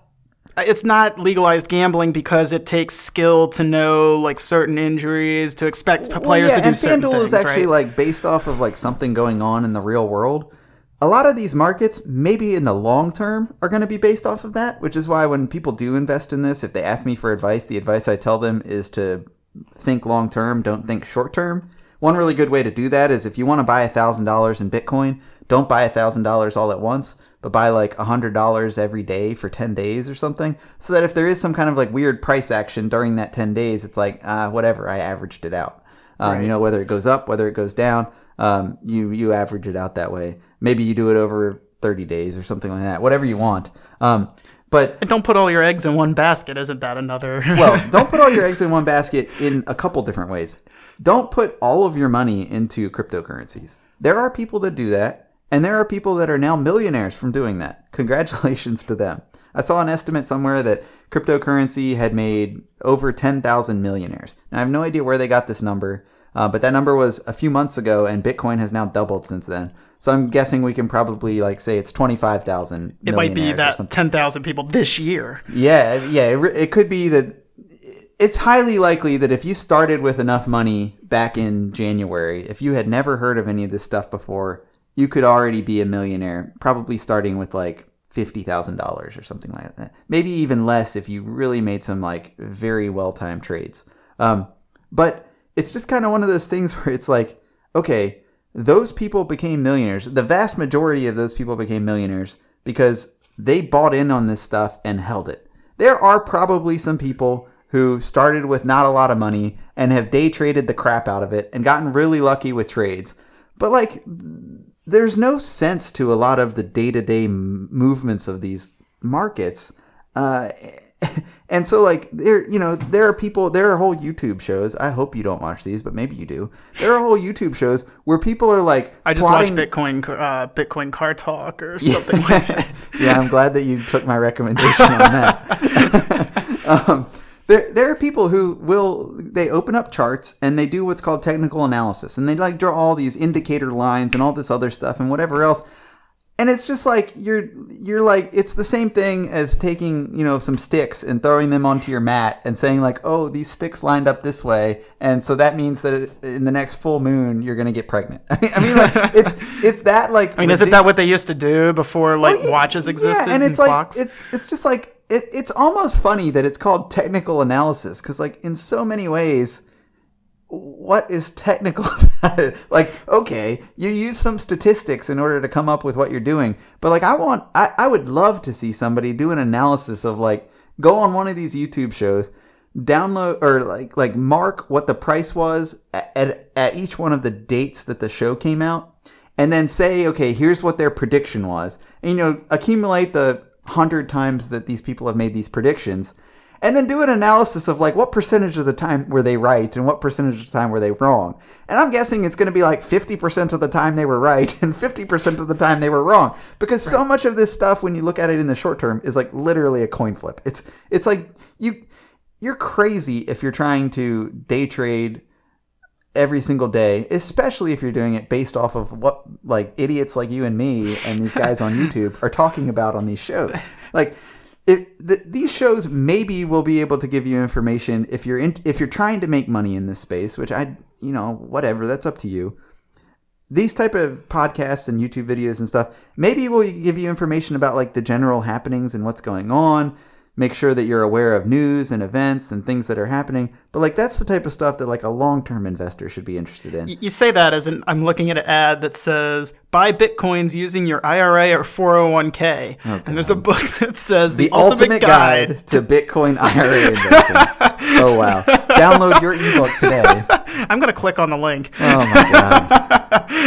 it's not legalized gambling because it takes skill to know like certain injuries, to expect p- Well, players yeah, to do and certain FanDuel things, is actually right? like based off of like something going on in the real world. A lot of these markets, maybe in the long term, are going to be based off of that, which is why when people do invest in this, if they ask me for advice, the advice I tell them is to think long term, don't think short term. One really good way to do that is if you want to buy one thousand dollars in Bitcoin, don't buy one thousand dollars all at once, but buy like one hundred dollars every day for ten days or something, so that if there is some kind of like weird price action during that ten days, it's like, ah, whatever, I averaged it out. Um, Right. You know, whether it goes up, whether it goes down, um, you, you average it out that way. Maybe you do it over thirty days or something like that, whatever you want. Um, but And don't put all your eggs in one basket. Isn't that another? well, don't put all your eggs in one basket in a couple different ways. Don't put all of your money into cryptocurrencies. There are people that do that, and there are people that are now millionaires from doing that. Congratulations to them. I saw an estimate somewhere that cryptocurrency had made over ten thousand millionaires. Now, I have no idea where they got this number, uh, but that number was a few months ago, and Bitcoin has now doubled since then. So I'm guessing we can probably like say it's twenty-five thousand It might be millionaires or that something. ten thousand people this year. Yeah, yeah, it, re- it could be that. It's highly likely that if you started with enough money back in January, if you had never heard of any of this stuff before, you could already be a millionaire, probably starting with like fifty thousand dollars or something like that. Maybe even less if you really made some like very well-timed trades. Um, but it's just kind of one of those things where it's like, okay, those people became millionaires. The vast majority of those people became millionaires because they bought in on this stuff and held it. There are probably some people who started with not a lot of money and have day traded the crap out of it and gotten really lucky with trades. But like, there's no sense to a lot of the day-to-day m- movements of these markets. Uh, and so like, there, you know, there are people, there are whole YouTube shows. I hope you don't watch these, but maybe you do. There are whole YouTube shows where people are like, I just plotting... watched Bitcoin uh, Bitcoin Car Talk or something like that. Yeah, I'm glad that you took my recommendation on that. um, There, there are people who will, they open up charts and they do what's called technical analysis. And they like draw all these indicator lines and all this other stuff and whatever else. And it's just like, you're, you're like, it's the same thing as taking, you know, some sticks and throwing them onto your mat and saying like, oh, these sticks lined up this way. And so that means that in the next full moon, you're going to get pregnant. I mean, I mean like, it's, it's that like, I mean, isn't that what they used to do before like Well, yeah, watches existed yeah, and it's and like, clocks? it's, it's just like, It, it's almost funny that it's called technical analysis because, like, in so many ways, what is technical about it? Like, okay, you use some statistics in order to come up with what you're doing, but like, I want, I, I would love to see somebody do an analysis of like, go on one of these YouTube shows, download or like like mark what the price was at, at, at each one of the dates that the show came out, and then say, okay, here's what their prediction was, and you know, accumulate the hundred times that these people have made these predictions, and then do an analysis of like what percentage of the time were they right and what percentage of the time were they wrong. And I'm guessing it's going to be like fifty percent of the time they were right and fifty percent of the time they were wrong, because right. so much of this stuff, when you look at it in the short term, is like literally a coin flip. It's it's like you you're crazy if you're trying to day trade every single day, especially if you're doing it based off of what like idiots like you and me and these guys on YouTube are talking about on these shows. Like, if th- these shows maybe will be able to give you information if you're in, if you're trying to make money in this space, which I, you know, whatever, that's up to you. These type of podcasts and YouTube videos and stuff maybe will give you information about like the general happenings and what's going on. Make sure that you're aware of news and events and things that are happening. But like, that's the type of stuff that like a long-term investor should be interested in. You say that as an, I'm looking at an ad that says, buy Bitcoins using your I R A or four oh one k. Oh, and there's a book that says The, the Ultimate, Ultimate Guide, Guide to Bitcoin I R A Investing. Oh, wow. Download your ebook today. I'm going to click on the link. Oh, my God.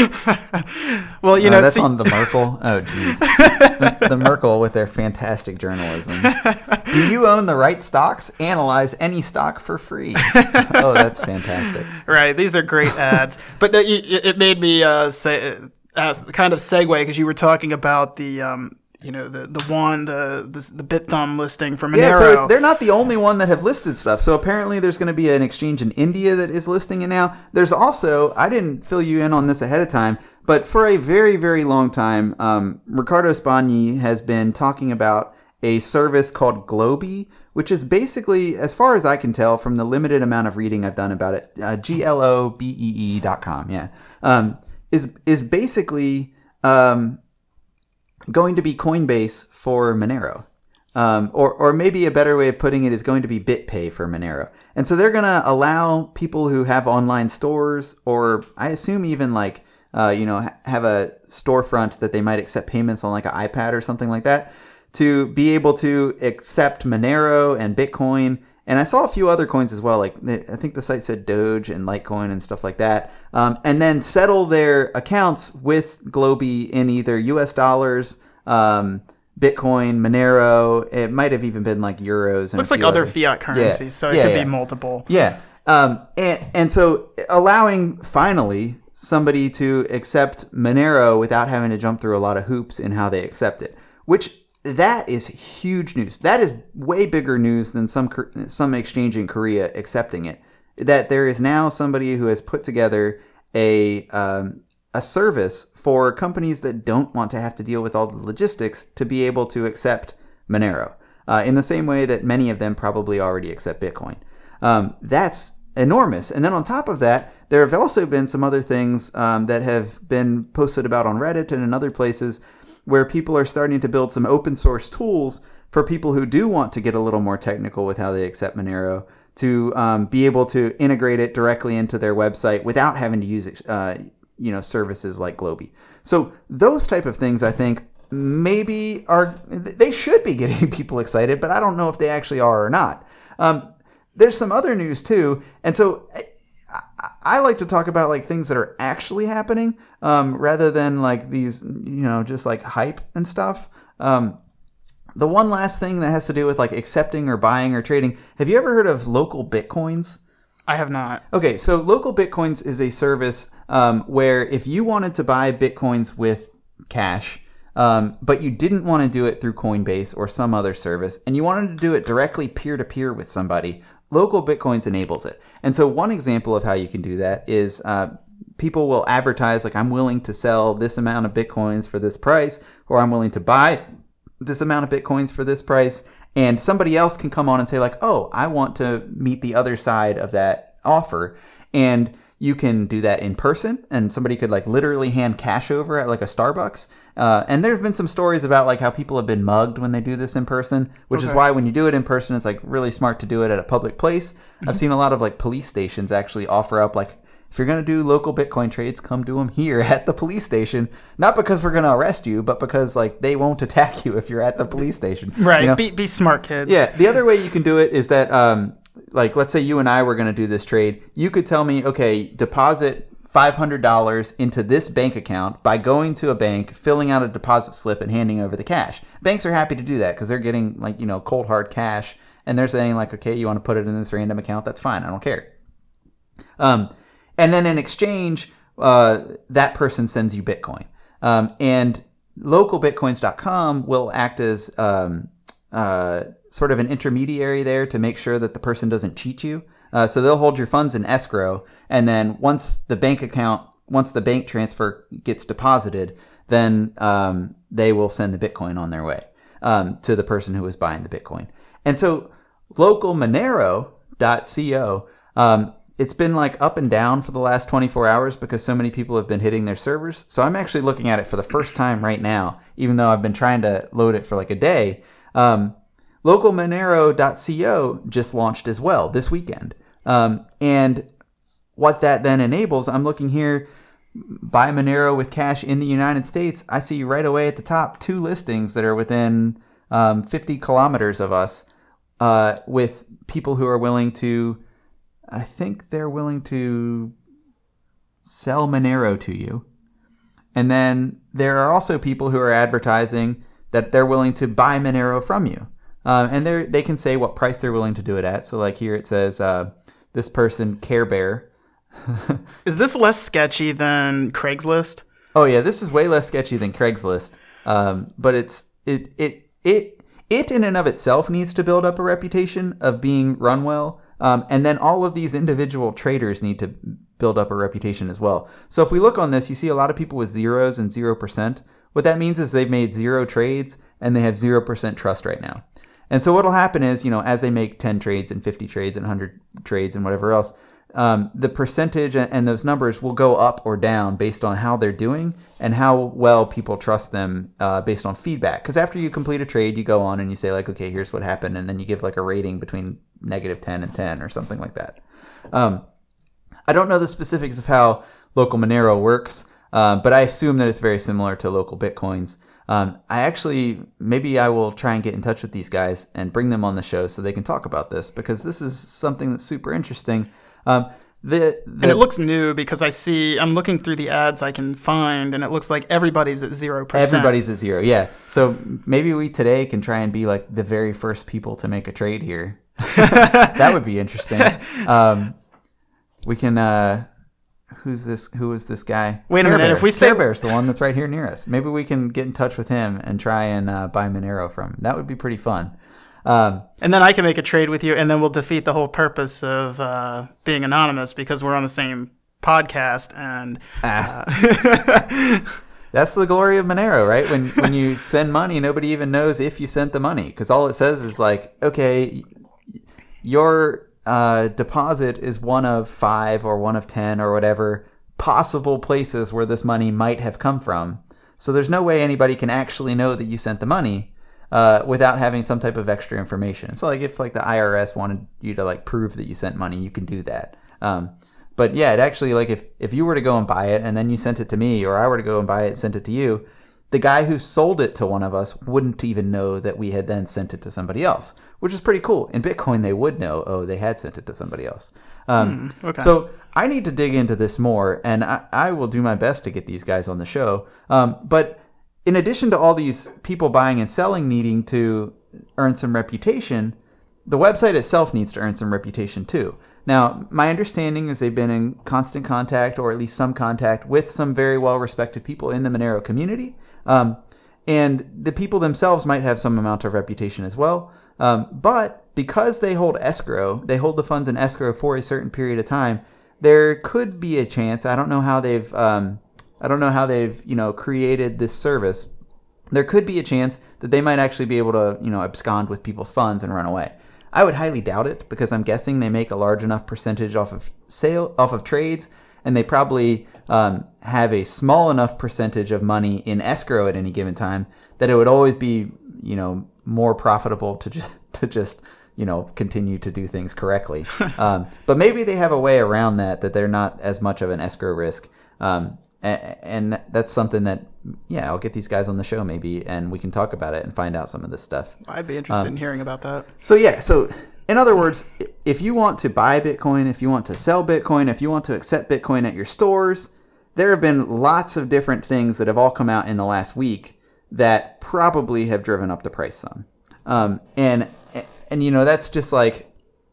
Well, you uh, know, that's see, on the Merkle. Oh, geez. the, the Merkle with their fantastic journalism. Do you own the right stocks? Analyze any stock for free. Oh, that's fantastic. Right. These are great ads. But it, it made me uh, say, uh, kind of segue because you were talking about the, um, you know, the the one, the the, the BitThumb listing from Monero. Yeah, so they're not the only one that have listed stuff. So apparently there's going to be an exchange in India that is listing it now. There's also, I didn't fill you in on this ahead of time, but for a very, very long time, um, Ricardo Spagni has been talking about a service called Globy, which is basically, as far as I can tell from the limited amount of reading I've done about it, uh, G L O B E E dot com, yeah, um, is is basically um, going to be Coinbase for Monero. Um, or, or maybe a better way of putting it is going to be BitPay for Monero. And so they're going to allow people who have online stores, or I assume even like, uh, you know, ha- have a storefront that they might accept payments on like an iPad or something like that, to be able to accept Monero and Bitcoin. And I saw a few other coins as well. Like I think the site said Doge and Litecoin and stuff like that. Um, and then settle their accounts with Globy in either U S dollars, um, Bitcoin, Monero. It might have even been like euros. And Looks a like few other other fiat currencies, Yeah. so it Yeah, could yeah. be multiple. Yeah. Um, and, and so allowing finally somebody to accept Monero without having to jump through a lot of hoops in how they accept it, which that is huge news. That is way bigger news than some some exchange in Korea accepting it. That there is now somebody who has put together a um, a service for companies that don't want to have to deal with all the logistics to be able to accept Monero, uh, in the same way that many of them probably already accept Bitcoin. Um, that's enormous. And then on top of that, there have also been some other things um, that have been posted about on Reddit and in other places where people are starting to build some open source tools for people who do want to get a little more technical with how they accept Monero to um, be able to integrate it directly into their website without having to use uh, you know, services like Globy. So those type of things, I think, maybe are, they should be getting people excited, but I don't know if they actually are or not. Um, there's some other news too, and so I, I like to talk about like things that are actually happening, um, rather than like these, you know, just like hype and stuff. Um, the one last thing that has to do with like accepting or buying or trading. Have you ever heard of Local Bitcoins? I have not. Okay, so Local Bitcoins is a service um, where if you wanted to buy Bitcoins with cash, um, but you didn't want to do it through Coinbase or some other service, and you wanted to do it directly peer-to-peer with somebody, Local Bitcoins enables it. And so one example of how you can do that is uh, people will advertise, like, I'm willing to sell this amount of Bitcoins for this price, or I'm willing to buy this amount of Bitcoins for this price. And somebody else can come on and say like, oh, I want to meet the other side of that offer. And you can do that in person, and somebody could like literally hand cash over at like a Starbucks. Uh, and there have been some stories about like how people have been mugged when they do this in person, which Okay. is why when you do it in person, it's like really smart to do it at a public place. Mm-hmm. I've seen a lot of like police stations actually offer up like, if you're going to do local Bitcoin trades, come do them here at the police station. Not because we're going to arrest you, but because like they won't attack you if you're at the police station. Right. You know? Be be smart, kids. Yeah. The other way you can do it is that, um, like, let's say you and I were going to do this trade. You could tell me, okay, deposit five hundred dollars into this bank account by going to a bank, filling out a deposit slip, and handing over the cash. Banks are happy to do that because they're getting like, you know, cold hard cash, and they're saying like, okay, you want to put it in this random account? That's fine. I don't care. Um, and then in exchange, uh, that person sends you Bitcoin. Um, and local bitcoins dot com will act as um, uh, sort of an intermediary there to make sure that the person doesn't cheat you. Uh, so they'll hold your funds in escrow, and then once the bank account, once the bank transfer gets deposited, then um, they will send the Bitcoin on their way um, to the person who is buying the Bitcoin. And so local monero dot co, um, it's been like up and down for the last twenty-four hours because so many people have been hitting their servers. So I'm actually looking at it for the first time right now, even though I've been trying to load it for like a day. Um, local monero dot co just launched as well this weekend. Um, and what that then enables, I'm looking here, buy Monero with cash in the United States. I see right away at the top two listings that are within um, fifty kilometers of us, uh, with people who are willing to, I think they're willing to sell Monero to you. And then there are also people who are advertising that they're willing to buy Monero from you. Um, and they they can say what price they're willing to do it at. So like here it says, uh, this person, Care Bear. Is this less sketchy than Craigslist? Oh yeah, this is way less sketchy than Craigslist. Um, but it's it it it it in and of itself needs to build up a reputation of being run well. Um, and then all of these individual traders need to build up a reputation as well. So if we look on this, you see a lot of people with zeros and zero percent. What that means is they've made zero trades, and they have zero percent trust right now. And so what'll happen is, you know, as they make ten trades and fifty trades and one hundred trades and whatever else, um, the percentage and, and those numbers will go up or down based on how they're doing and how well people trust them uh, based on feedback. Because after you complete a trade, you go on and you say like, okay, here's what happened. And then you give like a rating between negative ten and ten or something like that. Um, I don't know the specifics of how local Monero works, uh, but I assume that it's very similar to local Bitcoins. Um, I actually, maybe I will try and get in touch with these guys and bring them on the show so they can talk about this, because this is something that's super interesting. Um, the, the and it looks new because I see, I'm looking through the ads I can find, and it looks like everybody's at zero percent. Everybody's at zero, yeah. So maybe we today can try and be like the very first people to make a trade here. That would be interesting. Um, we can... Uh, Who's this? Who is this guy? Wait a Care minute. Bear. If we say Care Bear's the one that's right here near us. Maybe we can get in touch with him and try and uh, buy Monero from him. That would be pretty fun. Um, and then I can make a trade with you, and then we'll defeat the whole purpose of uh, being anonymous because we're on the same podcast. And ah. uh, That's the glory of Monero, right? When when you send money, nobody even knows if you sent the money, because all it says is like, okay, your uh, deposit is one of five or one of ten or whatever possible places where this money might have come from. So there's no way anybody can actually know that you sent the money uh, without having some type of extra information. So like if like the I R S wanted you to like prove that you sent money, you can do that. Um, but yeah, it actually, like if, if you were to go and buy it and then you sent it to me, or I were to go and buy it and sent it to you, the guy who sold it to one of us wouldn't even know that we had then sent it to somebody else, which is pretty cool. In Bitcoin, they would know, oh, they had sent it to somebody else. Um, Hmm, okay. So I need to dig into this more, and I, I will do my best to get these guys on the show. Um, but in addition to all these people buying and selling needing to earn some reputation, the website itself needs to earn some reputation too. Now, my understanding is they've been in constant contact, or at least some contact, with some very well-respected people in the Monero community. Um, and the people themselves might have some amount of reputation as well. Um, but because they hold escrow, they hold the funds in escrow for a certain period of time, there could be a chance, I don't know how they've, um, I don't know how they've, you know, created this service. There could be a chance that they might actually be able to, you know, abscond with people's funds and run away. I would highly doubt it, because I'm guessing they make a large enough percentage off of sale, off of trades, and they probably um, have a small enough percentage of money in escrow at any given time that it would always be, you know, more profitable to just, to just, you know, continue to do things correctly. um, but maybe they have a way around that, that they're not as much of an escrow risk. Um, and, and that's something that, yeah, I'll get these guys on the show maybe, and we can talk about it and find out some of this stuff. I'd be interested Um, in hearing about that. So yeah, so in other words, if you want to buy Bitcoin, if you want to sell Bitcoin, if you want to accept Bitcoin at your stores, there have been lots of different things that have all come out in the last week that probably have driven up the price some. Um, and, and, you know, that's just like,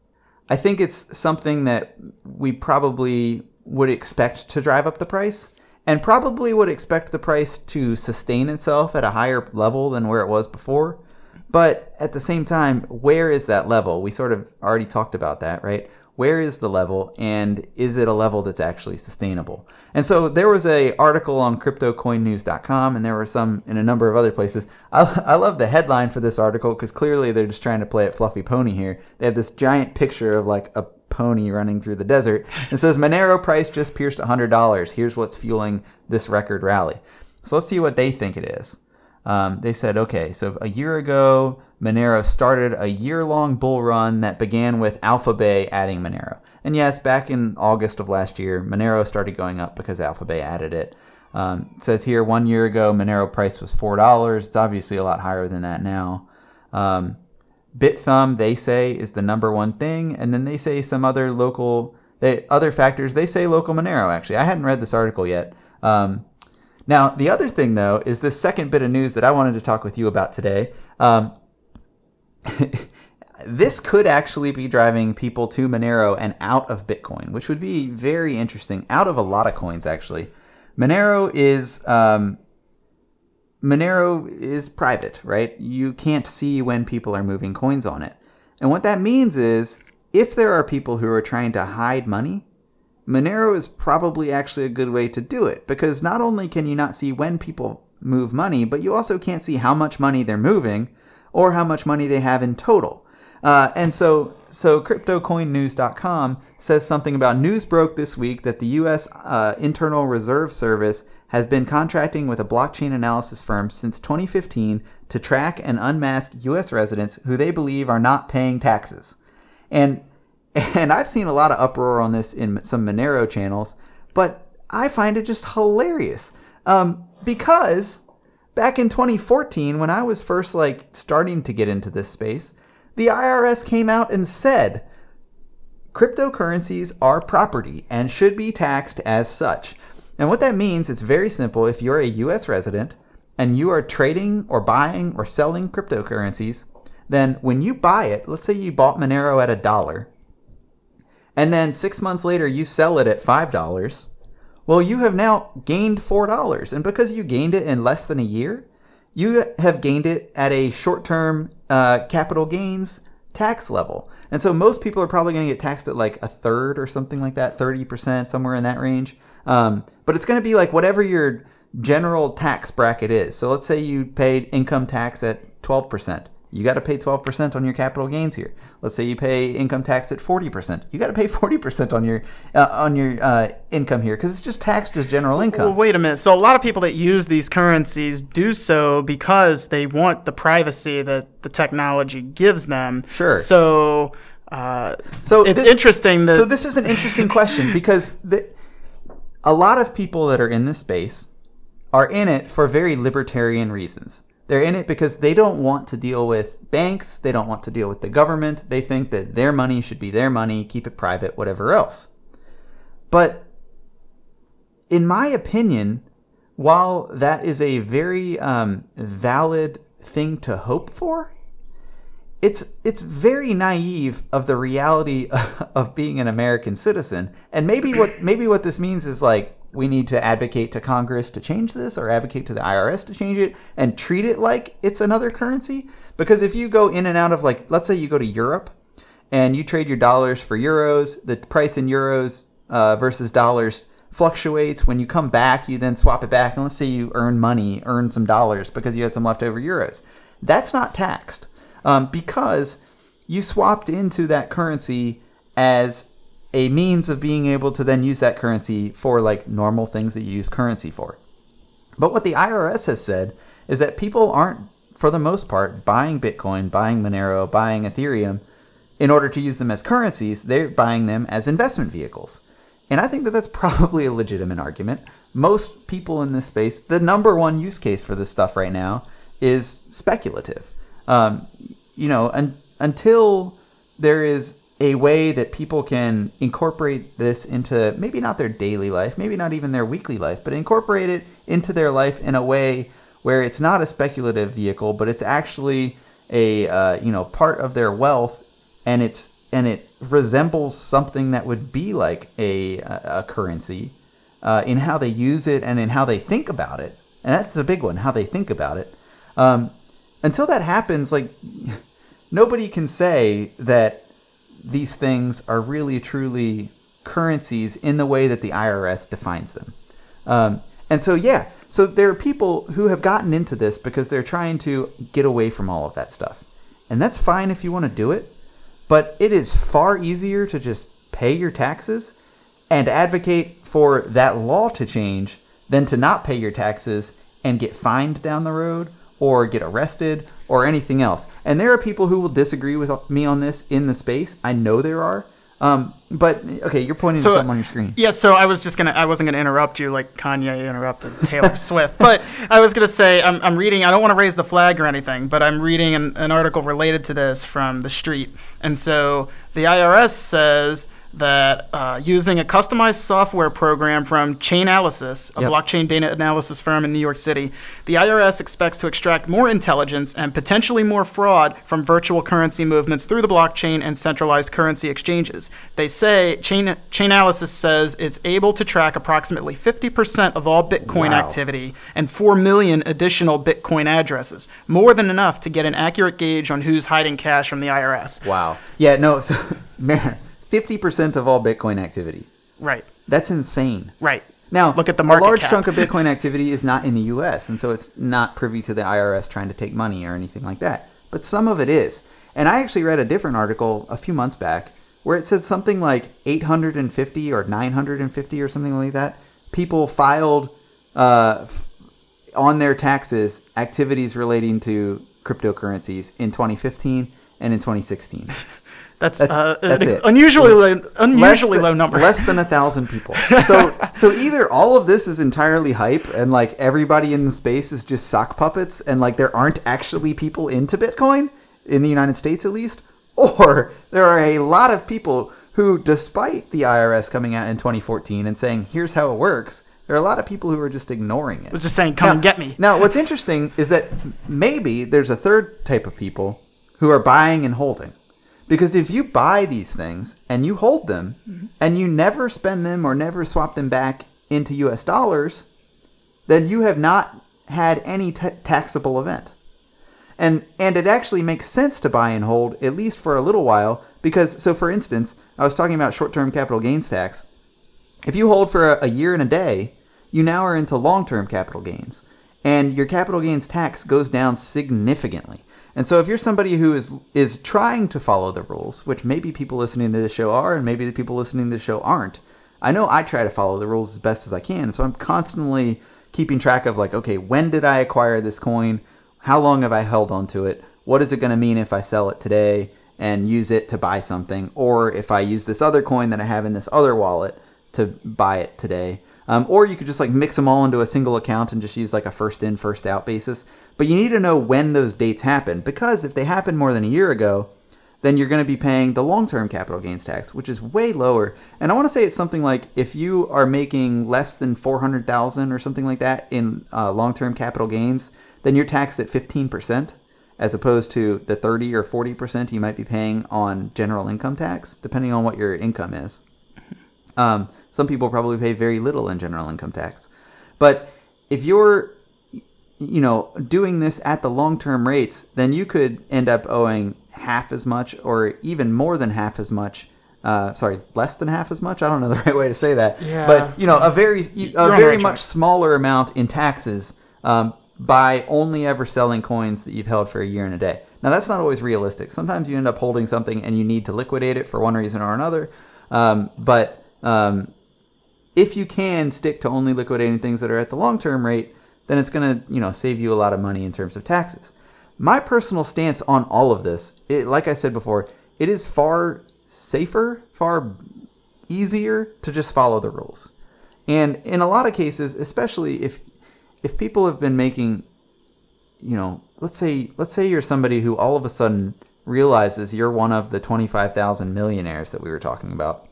I think it's something that we probably would expect to drive up the price, and probably would expect the price to sustain itself at a higher level than where it was before. But at the same time, where is that level? We sort of already talked about that, right? Where is the level, and is it a level that's actually sustainable? And so there was a article on crypto coin news dot com, and there were some in a number of other places. I, I love the headline for this article, because clearly they're just trying to play it fluffy pony here. They have this giant picture of like a pony running through the desert. It says, Monero price just pierced one hundred dollars. Here's what's fueling this record rally. So let's see what they think it is. Um, they said, okay, so a year ago, Monero started a year-long bull run that began with Alphabay adding Monero. And yes, back in August of last year, Monero started going up because Alphabay added it. Um, it says here, one year ago, Monero price was four dollars. It's obviously a lot higher than that now. Um, BitThumb, they say, is the number one thing. And then they say some other local, they, other factors. They say local Monero, actually. I hadn't read this article yet. Um, Now, the other thing, though, is this second bit of news that I wanted to talk with you about today. Um, this could actually be driving people to Monero and out of Bitcoin, which would be very interesting. Out of a lot of coins, actually. Monero is um, Monero is private, right? You can't see when people are moving coins on it. And what that means is, if there are people who are trying to hide money, Monero is probably actually a good way to do it, because not only can you not see when people move money, but you also can't see how much money they're moving or how much money they have in total. Uh, and so, so crypto coin news dot com says something about news broke this week that the U S uh, Internal Reserve Service has been contracting with a blockchain analysis firm since twenty fifteen to track and unmask U S residents who they believe are not paying taxes. And and I've seen a lot of uproar on this in some Monero channels, but I find it just hilarious. Um, because back in twenty fourteen, when I was first like starting to get into this space, the I R S came out and said cryptocurrencies are property and should be taxed as such. And what that means, it's very simple. If you're a U S resident and you are trading or buying or selling cryptocurrencies, then when you buy it, let's say you bought Monero at a dollar, and then six months later you sell it at five dollars, well, you have now gained four dollars. And because you gained it in less than a year, you have gained it at a short-term uh, capital gains tax level. And so most people are probably going to get taxed at like a third or something like that, thirty percent, somewhere in that range. Um, but it's going to be like whatever your general tax bracket is. So let's say you paid income tax at twelve percent. You got to pay twelve percent on your capital gains here. Let's say you pay income tax at forty percent. You got to pay forty percent on your uh, on your uh, income here because it's just taxed as general income. Well, wait a minute. So a lot of people that use these currencies do so because they want the privacy that the technology gives them. Sure. So, uh, so it's this, interesting that... So this is an interesting question because the, a lot of people that are in this space are in it for very libertarian reasons. They're in it because they don't want to deal with banks. They don't want to deal with the government. They think that their money should be their money, keep it private, whatever else. But in my opinion, while that is a very um, valid thing to hope for, it's it's very naive of the reality of being an American citizen. And maybe what maybe what this means is like, we need to advocate to Congress to change this or advocate to the I R S to change it and treat it like it's another currency. Because if you go in and out of, like, let's say you go to Europe and you trade your dollars for euros, the price in euros uh, versus dollars fluctuates. When you come back, you then swap it back. And let's say you earn money, earn some dollars because you had some leftover euros. That's not taxed um, because you swapped into that currency as a means of being able to then use that currency for like normal things that you use currency for. But what the I R S has said is that people aren't, for the most part, buying Bitcoin, buying Monero, buying Ethereum in order to use them as currencies. They're buying them as investment vehicles. And I think that that's probably a legitimate argument. Most people in this space, the number one use case for this stuff right now is speculative. Um, you know, un- until there is a way that people can incorporate this into maybe not their daily life, maybe not even their weekly life, but incorporate it into their life in a way where it's not a speculative vehicle, but it's actually a uh, you know part of their wealth, and it's and it resembles something that would be like a a currency uh, in how they use it and in how they think about it. And that's a big one, how they think about it. Um, until that happens, like nobody can say that these things are really truly currencies in the way that the I R S defines them. Um, and so, yeah, so there are people who have gotten into this because they're trying to get away from all of that stuff. And that's fine if you want to do it, but it is far easier to just pay your taxes and advocate for that law to change than to not pay your taxes and get fined down the road or get arrested or anything else. And there are people who will disagree with me on this in the space. I know there are. Um, but okay, you're pointing So, to something on your screen. Yeah, so I was just gonna, I wasn't gonna interrupt you like Kanye interrupted Taylor Swift, but I was gonna say I'm, I'm reading. I don't want to raise the flag or anything, but I'm reading an, an article related to this from The Street, and so the I R S says that uh, using a customized software program from Chainalysis, a Yep. blockchain data analysis firm in New York City, the I R S expects to extract more intelligence and potentially more fraud from virtual currency movements through the blockchain and centralized currency exchanges. They say, Chain, Chainalysis says it's able to track approximately fifty percent of all Bitcoin Wow. activity and four million additional Bitcoin addresses, more than enough to get an accurate gauge on who's hiding cash from the I R S. Wow. Yeah, no, so, man, fifty percent of all Bitcoin activity. Right, That's insane. right. Now, look at the a market large cap. chunk of Bitcoin activity is not in the U S, and so it's not privy to the I R S trying to take money or anything like that. But some of it is. And I actually read a different article a few months back where it said something like eight hundred fifty or nine hundred fifty or something like that. People filed uh, on their taxes activities relating to cryptocurrencies in twenty fifteen and in twenty sixteen. That's, That's, uh, that's an it. unusually low, unusually Less low than- number. Less than a thousand people. So, so either all of this is entirely hype, and like everybody in the space is just sock puppets, and like there aren't actually people into Bitcoin in the United States, at least, or there are a lot of people who, despite the I R S coming out in twenty fourteen and saying, "Here's how it works," there are a lot of people who are just ignoring it. was just saying, come Now- and get me. Now, what's interesting is that maybe there's a third type of people who are buying and holding. Because if you buy these things and you hold them mm-hmm. and you never spend them or never swap them back into U S dollars, then you have not had any t- taxable event. And and it actually makes sense to buy and hold, at least for a little while, because, so for instance, I was talking about short-term capital gains tax. If you hold for a, a year and a day, you now are into long-term capital gains. And your capital gains tax goes down significantly. And so if you're somebody who is is trying to follow the rules, which maybe people listening to this show are, and maybe the people listening to this show aren't, I know I try to follow the rules as best as I can. And so I'm constantly keeping track of like, okay, when did I acquire this coin? How long have I held onto it? What is it going to mean if I sell it today and use it to buy something? Or if I use this other coin that I have in this other wallet to buy it today? Um, or you could just like mix them all into a single account and just use like a first in, first out basis. But you need to know when those dates happen, because if they happen more than a year ago, then you're going to be paying the long-term capital gains tax, which is way lower. And I want to say it's something like if you are making less than four hundred thousand dollars or something like that in uh, long-term capital gains, then you're taxed at fifteen percent as opposed to the thirty or forty percent you might be paying on general income tax, depending on what your income is. Um, some people probably pay very little in general income tax. But if you're, you know, doing this at the long-term rates, then you could end up owing half as much or even more than half as much. Uh, sorry, less than half as much? I don't know the right way to say that. Yeah. But, you know, a very, a You're on the very right much track. smaller amount in taxes um, by only ever selling coins that you've held for a year and a day. Now, that's not always realistic. Sometimes you end up holding something and you need to liquidate it for one reason or another. Um, but um, if you can stick to only liquidating things that are at the long-term rate, then it's going to, you know, save you a lot of money in terms of taxes. My personal stance on all of this, it, like I said before, it is far safer, far easier to just follow the rules. And in a lot of cases, especially if if people have been making, you know, let's say let's say you're somebody who all of a sudden realizes you're one of the twenty-five thousand millionaires that we were talking about,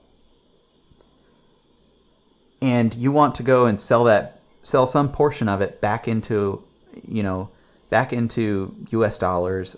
and you want to go and sell that, sell some portion of it back into, you know, back into U S dollars.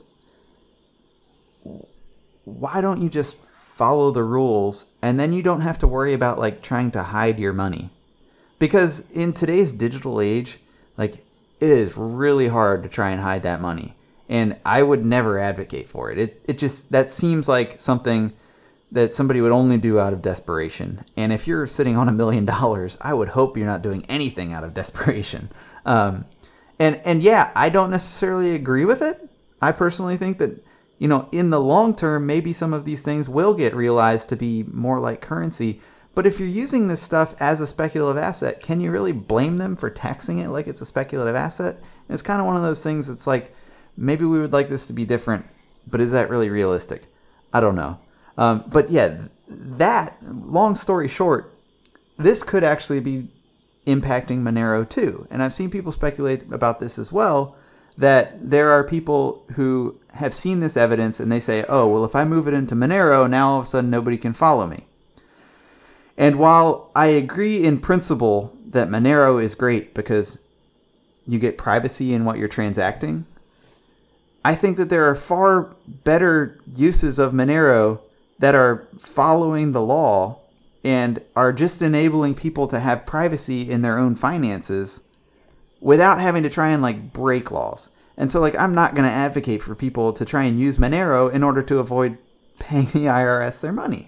Why don't you just follow the rules, and then you don't have to worry about like trying to hide your money? Because in today's digital age, like, it is really hard to try and hide that money. And I would never advocate for it. It it just, that seems like something that somebody would only do out of desperation. And if you're sitting on a million dollars, I would hope you're not doing anything out of desperation. Um, and, and yeah, I don't necessarily agree with it. I personally think that, you know, in the long term, maybe some of these things will get realized to be more like currency. But if you're using this stuff as a speculative asset, can you really blame them for taxing it like it's a speculative asset? And it's kind of one of those things that's like, maybe we would like this to be different, but is that really realistic? I don't know. Um, but yeah, that, long story short, this could actually be impacting Monero too. And I've seen people speculate about this as well, that there are people who have seen this evidence and they say, oh, well, if I move it into Monero, now all of a sudden nobody can follow me. And while I agree in principle that Monero is great because you get privacy in what you're transacting, I think that there are far better uses of Monero that are following the law and are just enabling people to have privacy in their own finances without having to try and like break laws. And so like, I'm not going to advocate for people to try and use Monero in order to avoid paying the I R S their money.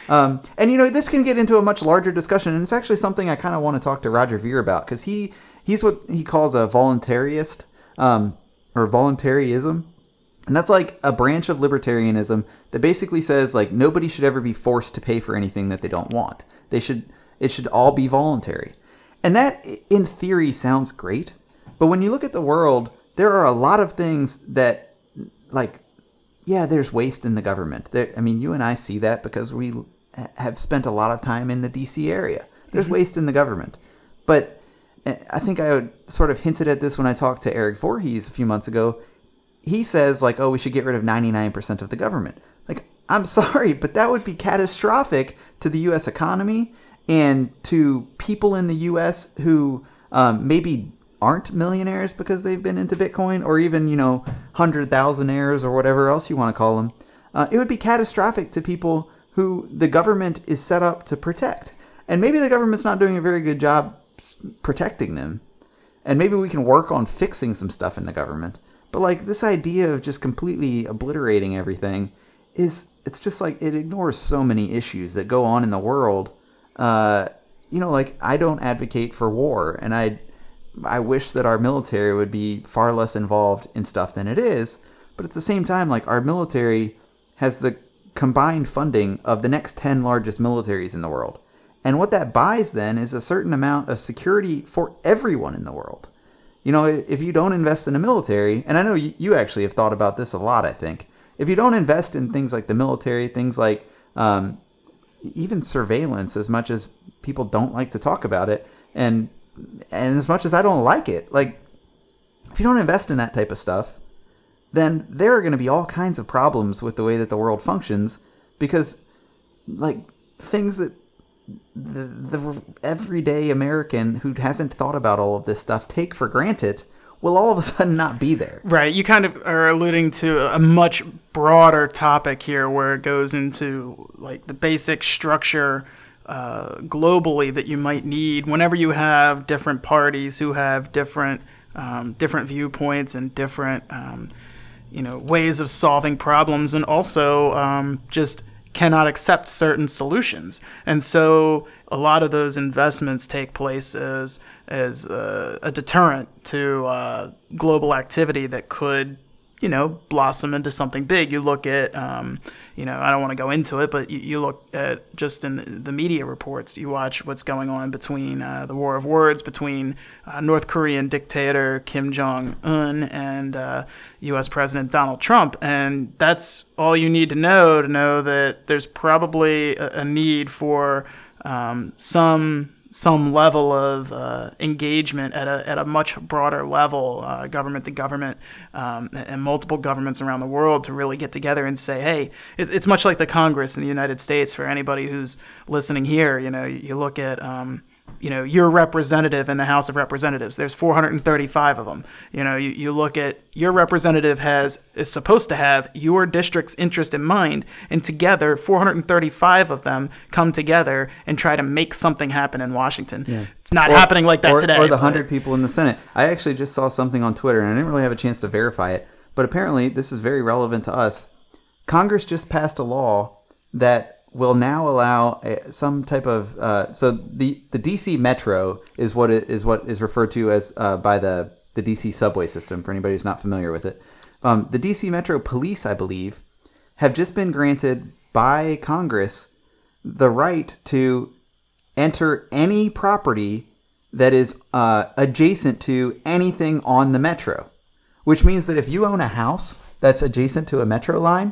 Um, and, you know, this can get into a much larger discussion, and it's actually something I kind of want to talk to Roger Ver about, because he, he's what he calls a voluntarist, um, or voluntarism. And that's like a branch of libertarianism that basically says, like, nobody should ever be forced to pay for anything that they don't want. They should, it should all be voluntary. And that, in theory, sounds great. But when you look at the world, there are a lot of things that, like, yeah, there's waste in the government. There, I mean, you and I see that because we have spent a lot of time in the D C area. There's mm-hmm. waste in the government. But I think I would sort of hinted at this when I talked to Eric Voorhees a few months ago. He says, like, oh, we should get rid of ninety-nine percent of the government. Like, I'm sorry, but that would be catastrophic to the U S economy and to people in the U S who um, maybe aren't millionaires because they've been into Bitcoin, or even, you know, hundred thousandaires or whatever else you want to call them. Uh, it would be catastrophic to people who the government is set up to protect. And maybe the government's not doing a very good job protecting them. And maybe we can work on fixing some stuff in the government. But, like, this idea of just completely obliterating everything is, it's just like, it ignores so many issues that go on in the world. Uh, you know, like, I don't advocate for war, and I I wish that our military would be far less involved in stuff than it is. But at the same time, like, our military has the combined funding of the next ten largest militaries in the world. And what that buys then is a certain amount of security for everyone in the world. You know, if you don't invest in the military, and I know you actually have thought about this a lot, I think. If you don't invest in things like the military, things like um, even surveillance, as much as people don't like to talk about it, and and as much as I don't like it, like, if you don't invest in that type of stuff, then there are going to be all kinds of problems with the way that the world functions, because, like, things that the, the everyday American who hasn't thought about all of this stuff take for granted will all of a sudden not be there. Right. You kind of are alluding to a much broader topic here, where it goes into, like, the basic structure uh, globally that you might need whenever you have different parties who have different um, different viewpoints and different um, you know ways of solving problems, and also um, just cannot accept certain solutions. And so a lot of those investments take place as as a, a deterrent to uh, global activity that could, you know, blossom into something big. You look at, um, you know, I don't want to go into it, but you, you look at just in the media reports, you watch what's going on between uh, the war of words between uh, North Korean dictator Kim Jong-un and uh, U S President Donald Trump. And that's all you need to know to know that there's probably a, a need for um, some some level of uh, engagement at a at a much broader level, uh, government to government, um, and multiple governments around the world, to really get together and say, hey, it, it's much like the Congress in the United States. For anybody who's listening here, you know, you look at um, you know, your representative in the House of Representatives. There's four hundred thirty-five of them. You know, you, you look at your representative has is supposed to have your district's interest in mind, and together four hundred thirty-five of them come together and try to make something happen in Washington. Yeah. It's not or, happening like that or, today. Or the one hundred people in the Senate. I actually just saw something on Twitter, and I didn't really have a chance to verify it, but apparently this is very relevant to us. Congress just passed a law that will now allow a, some type of uh, so the, the D C Metro is what it is what is referred to as uh, by the the D C subway system, for anybody who's not familiar with it. Um, the D C Metro Police, I believe, have just been granted by Congress the right to enter any property that is uh, adjacent to anything on the metro, which means that if you own a house that's adjacent to a metro line,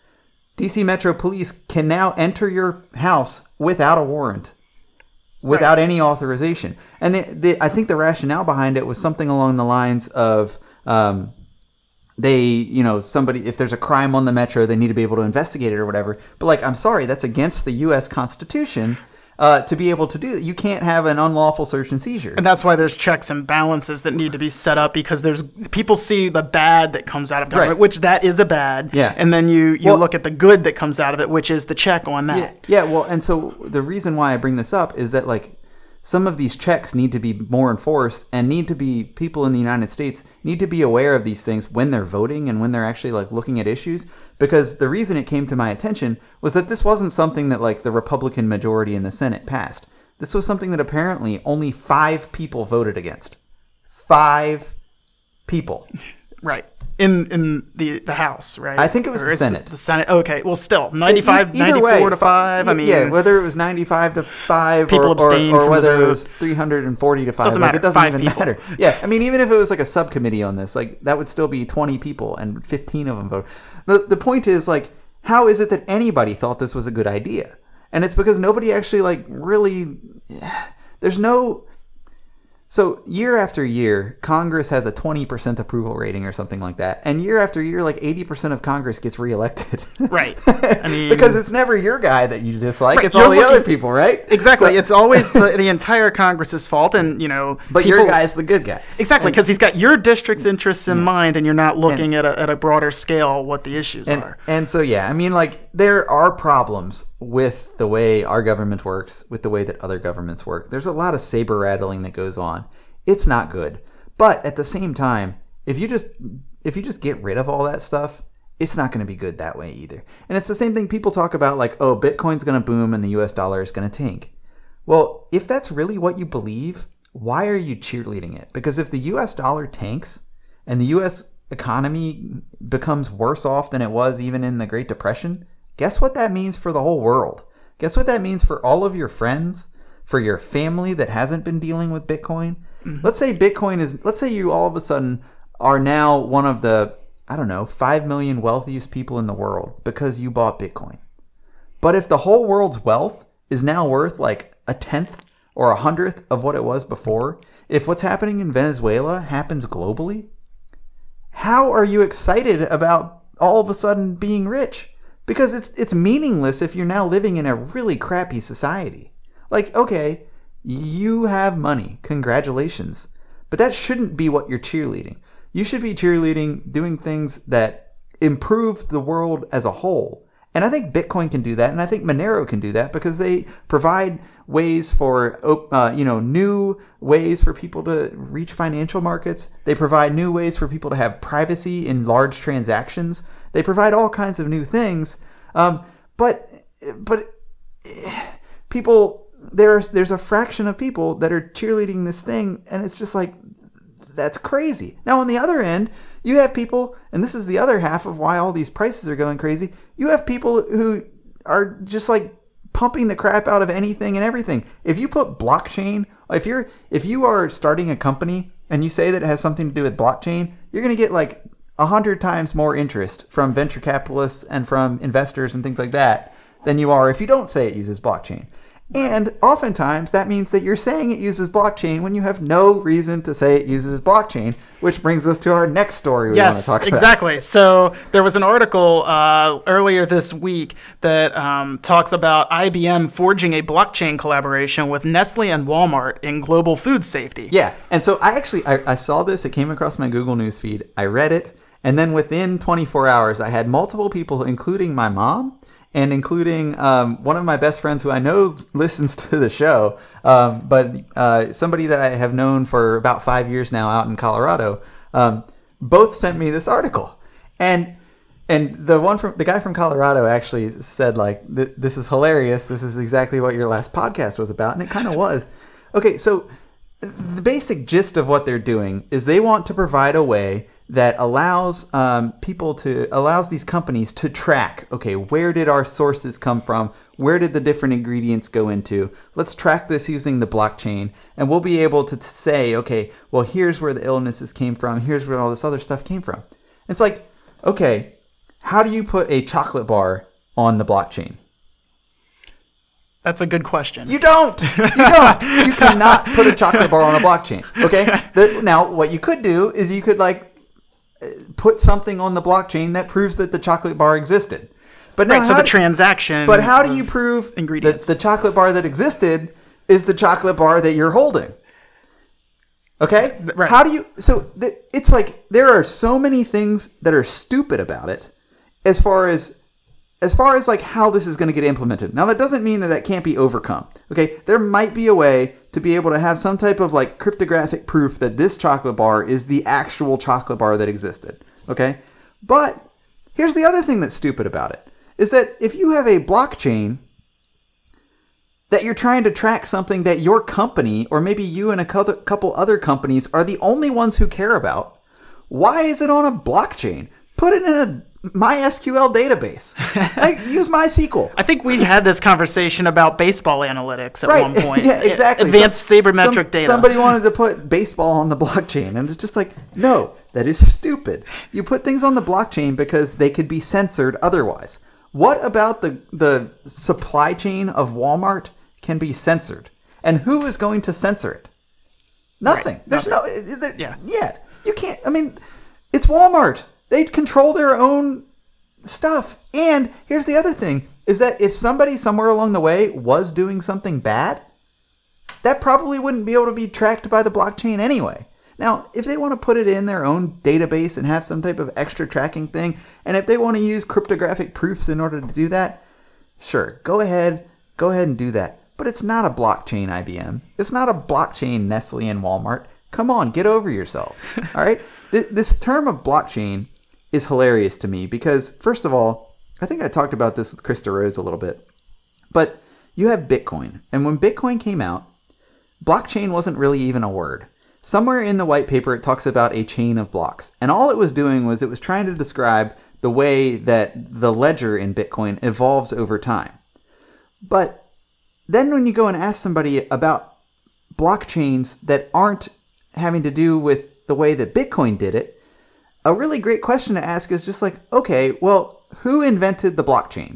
D C Metro Police can now enter your house without a warrant, without right. any authorization. And they, they, I think the rationale behind it was something along the lines of um, they, you know, somebody, if there's a crime on the metro, they need to be able to investigate it or whatever. But, like, I'm sorry, that's against the U S Constitution. Uh, to be able to do that, you can't have an unlawful search and seizure. And that's why there's checks and balances that need to be set up, because there's people see the bad that comes out of government, right. which that is a bad. Yeah. And then you, you well, look at the good that comes out of it, which is the check on that. Yeah, yeah, well, and so the reason why I bring this up is that, like, some of these checks need to be more enforced, and need to be people in the United States need to be aware of these things when they're voting and when they're actually like looking at issues. Because the reason it came to my attention was that this wasn't something that like the Republican majority in the Senate passed. This was something that apparently only five people voted against. Five people. Right. In in the, the House, right? I think it was Or the is Senate. The, the Senate. Okay. Well, still ninety-five, So e- either ninety-four way, to five. I mean, yeah, whether it was ninety-five to five People or, or, abstained or from the whether it vote. was three hundred forty to five, Doesn't like, matter. it doesn't Five even people. matter. Yeah, I mean, even if it was like a subcommittee on this, like that would still be twenty people and fifteen of them voted. The the point is like, how is it that anybody thought this was a good idea? And it's because nobody actually like really. There's no. So year after year, Congress has a twenty percent approval rating or something like that. And year after year, like eighty percent of Congress gets reelected. Right. I mean, because it's never your guy that you dislike. Right, It's you're all the looking- other people, right? exactly. So- It's always the, the entire Congress's fault, and you know, but people, your guy's the good guy. exactly because he's got your district's interests in mind, and you're not looking at a at a broader scale what the issues And, are. and so, yeah, I mean, like, there are problems with the way our government works, with the way that other governments work. There's a lot of saber rattling that goes on. It's not good. But at the same time, if you just if you just get rid of all that stuff, it's not going to be good that way either. And it's the same thing people talk about, like, oh, Bitcoin's going to boom and the U S dollar is going to tank. Well, if that's really what you believe, why are you cheerleading it? Because if the U S dollar tanks and the U S economy becomes worse off than it was even in the Great Depression, guess what that means for the whole world? Guess what that means for all of your friends, for your family that hasn't been dealing with Bitcoin? Mm-hmm. Let's say Bitcoin is, let's say you all of a sudden are now one of the, I don't know, five million wealthiest people in the world because you bought Bitcoin. But if the whole world's wealth is now worth like a tenth or a hundredth of what it was before, if what's happening in Venezuela happens globally, how are you excited about all of a sudden being rich? Because it's it's meaningless if you're now living in a really crappy society. Like, okay, you have money. Congratulations. But that shouldn't be what you're cheerleading. You should be cheerleading doing things that improve the world as a whole. And I think Bitcoin can do that, and I think Monero can do that because they provide ways for, uh, you know, new ways for people to reach financial markets. They provide new ways for people to have privacy in large transactions. They provide all kinds of new things. Um, but but people... There's there's a fraction of people that are cheerleading this thing, and it's just like, that's crazy. Now, on the other end, you have people, and this is the other half of why all these prices are going crazy, you have people who are just like pumping the crap out of anything and everything. If you put blockchain, if you're if you are starting a company and you say that it has something to do with blockchain, you're going to get like a hundred times more interest from venture capitalists and from investors and things like that than you are if you don't say it uses blockchain. And oftentimes that means that you're saying it uses blockchain when you have no reason to say it uses blockchain, which brings us to our next story we yes, want to talk about. exactly. So there was an article uh, earlier this week that um, talks about I B M forging a blockchain collaboration with Nestle and Walmart in global food safety. Yeah, and so I actually, I, I saw this, it came across my Google News feed, I read it, and then within twenty-four hours I had multiple people, including my mom, and including um, one of my best friends who I know listens to the show, um, but uh, somebody that I have known for about five years now out in Colorado, um, both sent me this article. And and the one from the guy from Colorado actually said, like, this is hilarious. This is exactly what your last podcast was about. And it kind of was. Okay, so the basic gist of what they're doing is they want to provide a way that allows um, people to, allows these companies to track, okay, where did our sources come from? Where did the different ingredients go into? Let's track this using the blockchain, and we'll be able to say, okay, well, here's where the illnesses came from. Here's where all this other stuff came from. It's like, okay, how do you put a chocolate bar on the blockchain? That's a good question. You don't. You don't. You cannot put a chocolate bar on a blockchain. Okay. The, now, what you could do is you could like put something on the blockchain that proves that the chocolate bar existed. But now, right, so how the do, transaction. But how do you prove ingredients. that the chocolate bar that existed is the chocolate bar that you're holding? Okay. Right. How do you? So th- it's like there are so many things that are stupid about it, as far as as far as like how this is going to get implemented. Now that doesn't mean that that can't be overcome. Okay, there might be a way to be able to have some type of like cryptographic proof that this chocolate bar is the actual chocolate bar that existed. Okay, but here's the other thing that's stupid about it is that if you have a blockchain that you're trying to track something that your company or maybe you and a couple other companies are the only ones who care about, why is it on a blockchain? Put it in a MySQL database. Like, use MySQL. I think we had this conversation about baseball analytics at right. one point. Yeah, exactly. Advanced Some, sabermetric some, data. Somebody wanted to put baseball on the blockchain, and it's just like, no, that is stupid. You put things on the blockchain because they could be censored otherwise. What about the the supply chain of Walmart can be censored? And who is going to censor it? Nothing. Right. There's Nothing. no... There, Yeah. Yeah. You can't... I mean, it's Walmart. They control their own stuff. And here's the other thing, is that if somebody somewhere along the way was doing something bad, that probably wouldn't be able to be tracked by the blockchain anyway. Now, if they want to put it in their own database and have some type of extra tracking thing, and if they want to use cryptographic proofs in order to do that, sure, go ahead, go ahead and do that. But it's not a blockchain I B M. It's not a blockchain Nestle and Walmart. Come on, get over yourselves. All right? This term of blockchain is hilarious to me because, first of all, I think I talked about this with Krista Rose a little bit, but you have Bitcoin. And when Bitcoin came out, blockchain wasn't really even a word. Somewhere in the white paper, it talks about a chain of blocks. And all it was doing was it was trying to describe the way that the ledger in Bitcoin evolves over time. But then when you go and ask somebody about blockchains that aren't having to do with the way that Bitcoin did it, a really great question to ask is just like, okay, well, who invented the blockchain?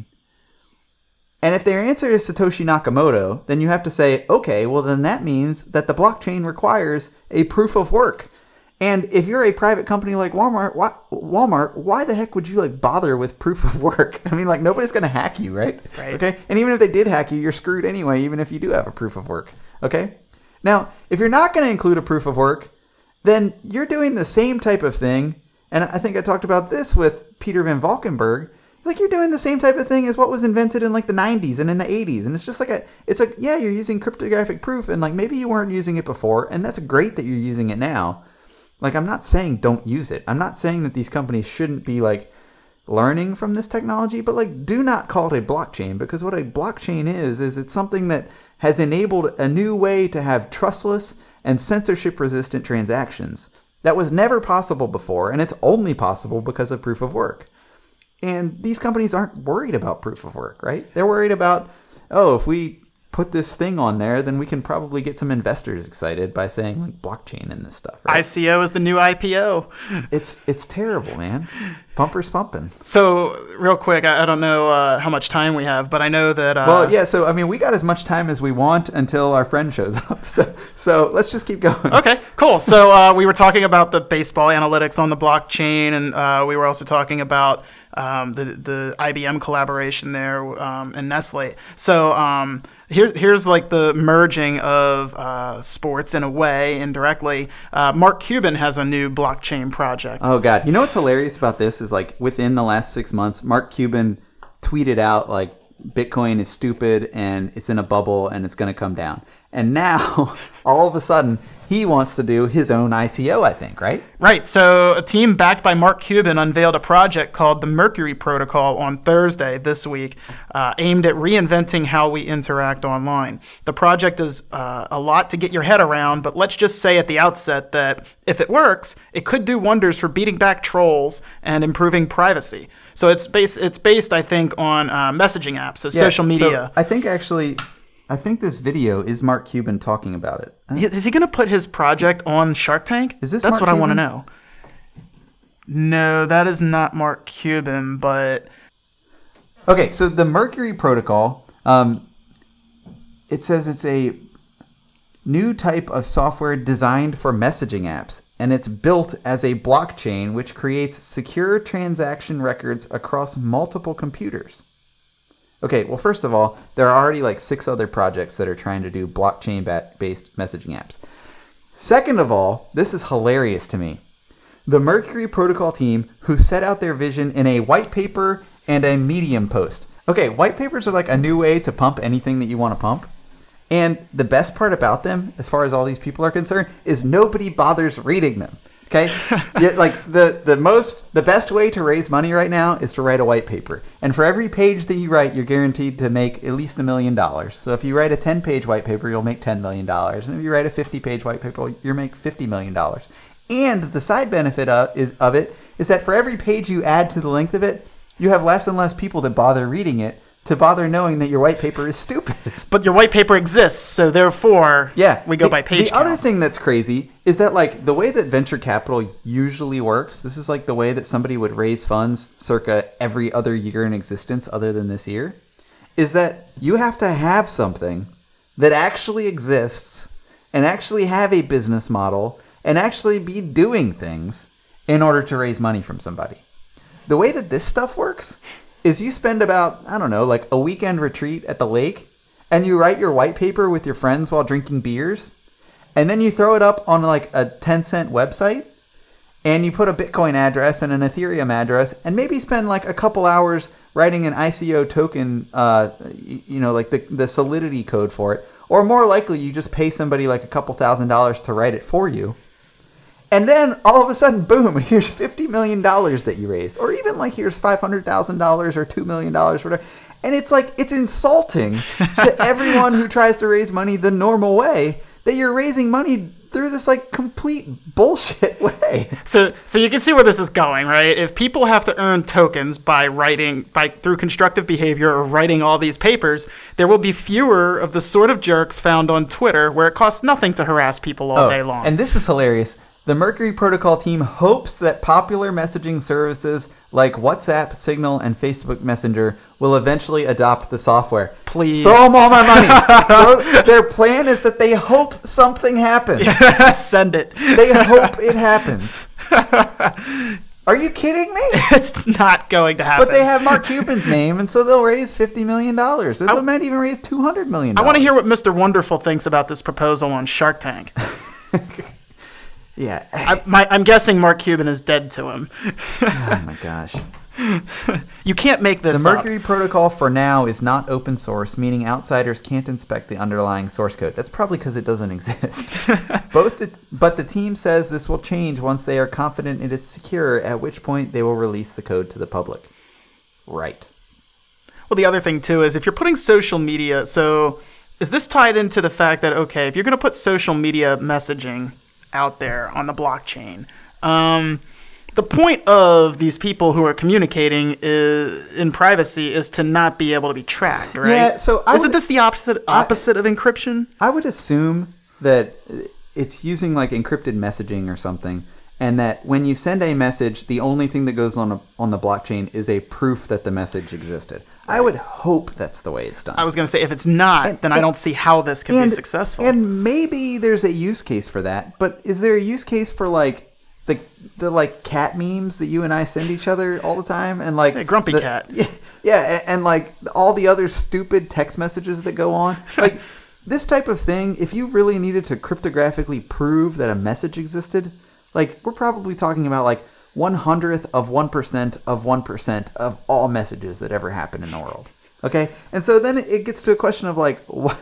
And if their answer is Satoshi Nakamoto, then you have to say, okay, well, then that means that the blockchain requires a proof of work. And if you're a private company like Walmart, why, Walmart, why the heck would you like bother with proof of work? I mean, like nobody's going to hack you, right? Right. Okay. And even if they did hack you, you're screwed anyway, even if you do have a proof of work. Okay. Now, if you're not going to include a proof of work, then you're doing the same type of thing. And I think I talked about this with Peter Van Valkenburg. Like you're doing the same type of thing as what was invented in like the nineties and in the eighties. And it's just like a, it's like, yeah, you're using cryptographic proof and like maybe you weren't using it before. And that's great that you're using it now. Like, I'm not saying don't use it. I'm not saying that these companies shouldn't be like learning from this technology, but like do not call it a blockchain, because what a blockchain is, is it's something that has enabled a new way to have trustless and censorship resistant transactions that was never possible before. And it's only possible because of proof of work. And these companies aren't worried about proof of work, right? They're worried about, oh, if we put this thing on there, then we can probably get some investors excited by saying like blockchain and this stuff. Right? I C O is the new I P O. It's it's terrible, man. Pumpers pumping. So real quick, I, I don't know uh, how much time we have, but I know that. Uh, well, yeah. So I mean, we got as much time as we want until our friend shows up. So so let's just keep going. Okay, cool. So uh, we were talking about the baseball analytics on the blockchain, and uh, we were also talking about um, the the I B M collaboration there um, and Nestle. So um, here here's like the merging of uh, sports in a way, indirectly. Uh, Mark Cuban has a new blockchain project. Oh God, you know what's hilarious about this is like within the last six months, Mark Cuban tweeted out like Bitcoin is stupid and it's in a bubble and it's going to come down. And now, all of a sudden, he wants to do his own I C O, I think, right? Right. So a team backed by Mark Cuban unveiled a project called the Mercury Protocol on Thursday this week, uh, aimed at reinventing how we interact online. The project is uh, a lot to get your head around, but let's just say at the outset that if it works, it could do wonders for beating back trolls and improving privacy. So it's based, it's based, I think, on uh, messaging apps, so Yeah, social media. So I think actually, I think this video is Mark Cuban talking about it. Huh? Is he going to put his project on Shark Tank? Is this That's Mark what I want to Cuban? know. No, that is not Mark Cuban, but Okay, so the Mercury Protocol, um, it says it's a new type of software designed for messaging apps, and it's built as a blockchain which creates secure transaction records across multiple computers. Okay, well, first of all, there are already like six other projects that are trying to do blockchain-based messaging apps. Second of all, this is hilarious to me. The Mercury Protocol team, who set out their vision in a white paper and a Medium post. Okay, white papers are like a new way to pump anything that you want to pump. And the best part about them, as far as all these people are concerned, is nobody bothers reading them. Okay, yeah, like the the most the best way to raise money right now is to write a white paper, and for every page that you write, you're guaranteed to make at least a million dollars. So if you write a ten-page white paper, you'll make ten million dollars, and if you write a fifty-page white paper, you'll make fifty million dollars. And the side benefit of is of it is that for every page you add to the length of it, you have less and less people that bother reading it, to bother knowing that your white paper is stupid. But your white paper exists, so therefore yeah, we go the, by page The counts. other thing that's crazy is that like the way that venture capital usually works, this is like the way that somebody would raise funds circa every other year in existence other than this year, is that you have to have something that actually exists and actually have a business model and actually be doing things in order to raise money from somebody. The way that this stuff works is you spend about, I don't know, like a weekend retreat at the lake, and you write your white paper with your friends while drinking beers, and then you throw it up on like a ten cent website, and you put a Bitcoin address and an Ethereum address, and maybe spend like a couple hours writing an I C O token, uh, you know, like the, the Solidity code for it. Or more likely, you just pay somebody like a couple thousand dollars to write it for you. And then all of a sudden, boom, here's fifty million dollars that you raised. Or even like here's five hundred thousand dollars or two million dollars, whatever. And it's like, it's insulting to everyone who tries to raise money the normal way that you're raising money through this like complete bullshit way. So so you can see where this is going, right? If people have to earn tokens by writing, by through constructive behavior or writing all these papers, there will be fewer of the sort of jerks found on Twitter where it costs nothing to harass people all oh, day long. And this is hilarious. The Mercury Protocol team hopes that popular messaging services like WhatsApp, Signal, and Facebook Messenger will eventually adopt the software. Please. Throw them all my money. Throw, their plan is that they hope something happens. Send it. They hope it happens. Are you kidding me? It's not going to happen. But they have Mark Cuban's name, and so they'll raise fifty million dollars. They might even raise two hundred million dollars. I want to hear what Mister Wonderful thinks about this proposal on Shark Tank. Yeah. I, my, I'm guessing Mark Cuban is dead to him. Oh my gosh. You can't make this The up. Mercury Protocol for now is not open source, meaning outsiders can't inspect the underlying source code. That's probably because it doesn't exist. Both, the, But the team says this will change once they are confident it is secure, at which point they will release the code to the public. Right. Well, the other thing, too, is if you're putting social media... So is this tied into the fact that, okay, if you're going to put social media messaging out there on the blockchain, um, the point of these people who are communicating is, in privacy is to not be able to be tracked, right? Yeah, so I Isn't would, this the opposite opposite I, of encryption? I would assume that it's using like encrypted messaging or something, and that when you send a message, the only thing that goes on a, on the blockchain is a proof that the message existed. I would hope that's the way it's done. I was going to say, if it's not, And- then I and- don't see how this can and, be successful. And maybe there's a use case for that, but is there a use case for like the the like cat memes that you and I send each other all the time, and like Hey, grumpy the- cat. Yeah, yeah, and, and like all the other stupid text messages that go on, like. This type of thing, if you really needed to cryptographically prove that a message existed, like we're probably talking about like one hundredth of one percent of one percent of all messages that ever happen in the world. Okay? And so then it gets to a question of like, wh-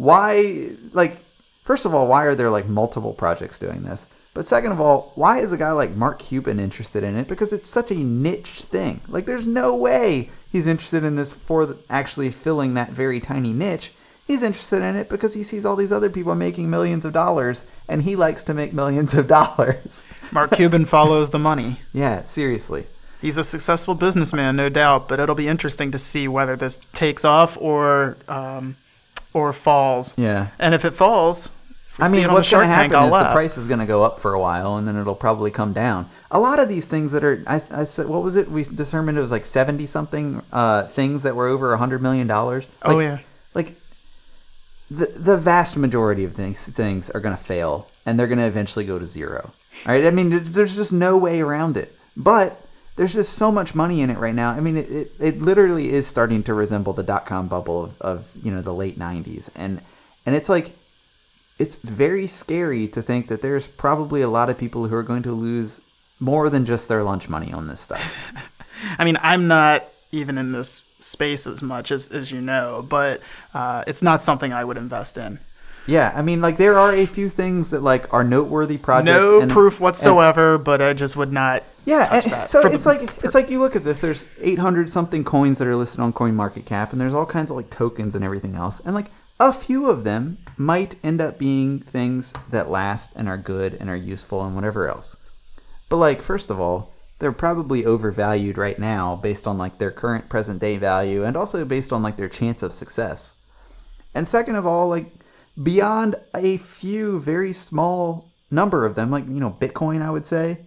why, like, first of all, why are there like multiple projects doing this? But second of all, why is a guy like Mark Cuban interested in it? Because it's such a niche thing. Like, there's no way he's interested in this for the, actually filling that very tiny niche. He's interested in it because he sees all these other people making millions of dollars, and he likes to make millions of dollars. Mark Cuban follows the money. Yeah, seriously. He's a successful businessman, no doubt, but it'll be interesting to see whether this takes off or um, or falls. Yeah. And if it falls, if we I see mean, it on what's the going Shark to Tank, happen I'll is the laugh. price is going to go up for a while, and then it'll probably come down. A lot of these things that are, I, I said, what was it? We determined it was like seventy something uh, things that were over a hundred million dollars. Like, Oh, yeah. Like the the vast majority of things things are going to fail, and they're going to eventually go to zero. All right. I mean, there's just no way around it. But there's just so much money in it right now. I mean, it, it, it literally is starting to resemble the dot-com bubble of, of you know the late nineties, and and it's like it's very scary to think that there's probably a lot of people who are going to lose more than just their lunch money on this stuff. I mean, I'm not even in this space as much as, as you know, but uh, it's not something I would invest in. Yeah, I mean, like, there are a few things that, like, are noteworthy projects. No and, proof whatsoever, and, but I just would not yeah, touch and, that. so For it's the, like it's like you look at this, there's eight hundred something coins that are listed on CoinMarketCap, and there's all kinds of, like, tokens and everything else. And, like, a few of them might end up being things that last and are good and are useful and whatever else. But, like, first of all, they're probably overvalued right now based on, like, their current present day value and also based on, like, their chance of success. And second of all, like, beyond a few very small number of them, like, you know, Bitcoin, I would say,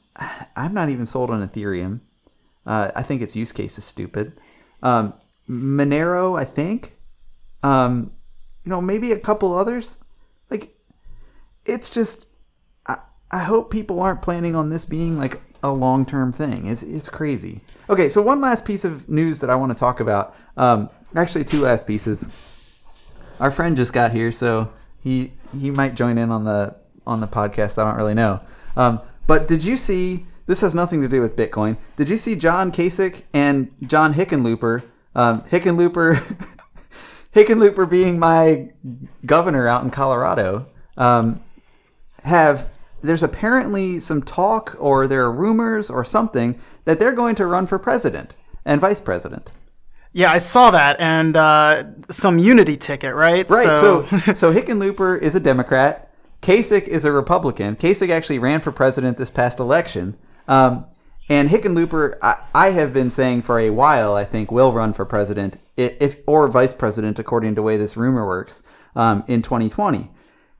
I'm not even sold on Ethereum. Uh, I think its use case is stupid. Um, Monero, I think. Um, you know, maybe a couple others. Like, it's just, I, I hope people aren't planning on this being, like, a long-term thing. It's it's crazy. Okay, so one last piece of news that I want to talk about. Um, actually, two last pieces. Our friend just got here, so he he might join in on the on the podcast. I don't really know. Um, but did you see? This has nothing to do with Bitcoin. Did you see John Kasich and John Hickenlooper? Um, Hickenlooper, Hickenlooper being my governor out in Colorado. Um, have there's apparently some talk, or there are rumors, or something that they're going to run for president and vice president. Yeah, I saw that, and uh, some unity ticket, right? Right. So, So, so Hickenlooper is a Democrat. Kasich is a Republican. Kasich actually ran for president this past election. Um, and Hickenlooper, I, I have been saying for a while, I think, will run for president, if, if or vice president, according to the way this rumor works, um, in twenty twenty.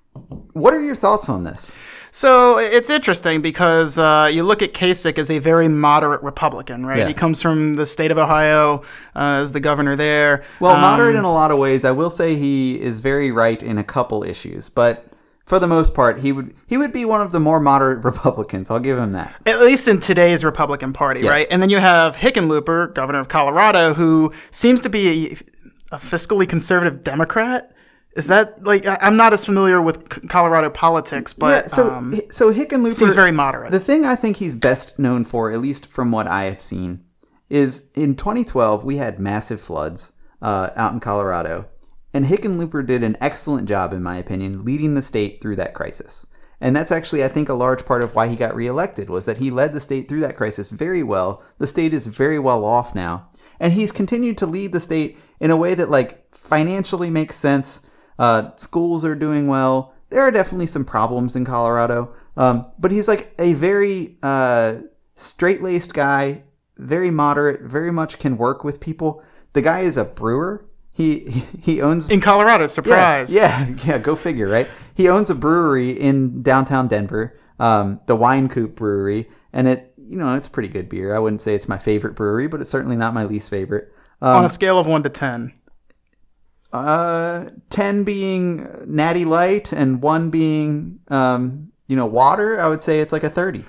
What are your thoughts on this? So it's interesting because uh, you look at Kasich as a very moderate Republican, right? Yeah. He comes from the state of Ohio uh, as the governor there. Well, Um, moderate in a lot of ways. I will say he is very right in a couple issues, but for the most part, he would he would be one of the more moderate Republicans. I'll give him that. At least in today's Republican Party, Yes. right? And then you have Hickenlooper, governor of Colorado, who seems to be a, a fiscally conservative Democrat. Is that, like, I- I'm not as familiar with C- Colorado politics, but yeah, so um, so Hickenlooper seems very moderate. The thing I think he's best known for, at least from what I have seen, is in twenty twelve we had massive floods uh, out in Colorado, and Hickenlooper did an excellent job, in my opinion, leading the state through that crisis. And that's actually, I think, a large part of why he got reelected, was that he led the state through that crisis very well. The state is very well off now, and he's continued to lead the state in a way that, like, financially makes sense. Uh, schools are doing well. There are definitely some problems in Colorado, um, but he's like a very uh, straight-laced guy, very moderate, very much can work with people. The guy is a brewer. He he owns in Colorado, surprise. Yeah, yeah, yeah. Go figure, right? He owns a brewery in downtown Denver, um, the Wine Coop Brewery, and it you know it's pretty good beer. I wouldn't say it's my favorite brewery, but it's certainly not my least favorite. Um, On a scale of one to ten. Uh, ten being natty light and one being, um, you know, water, I would say it's like a thirty.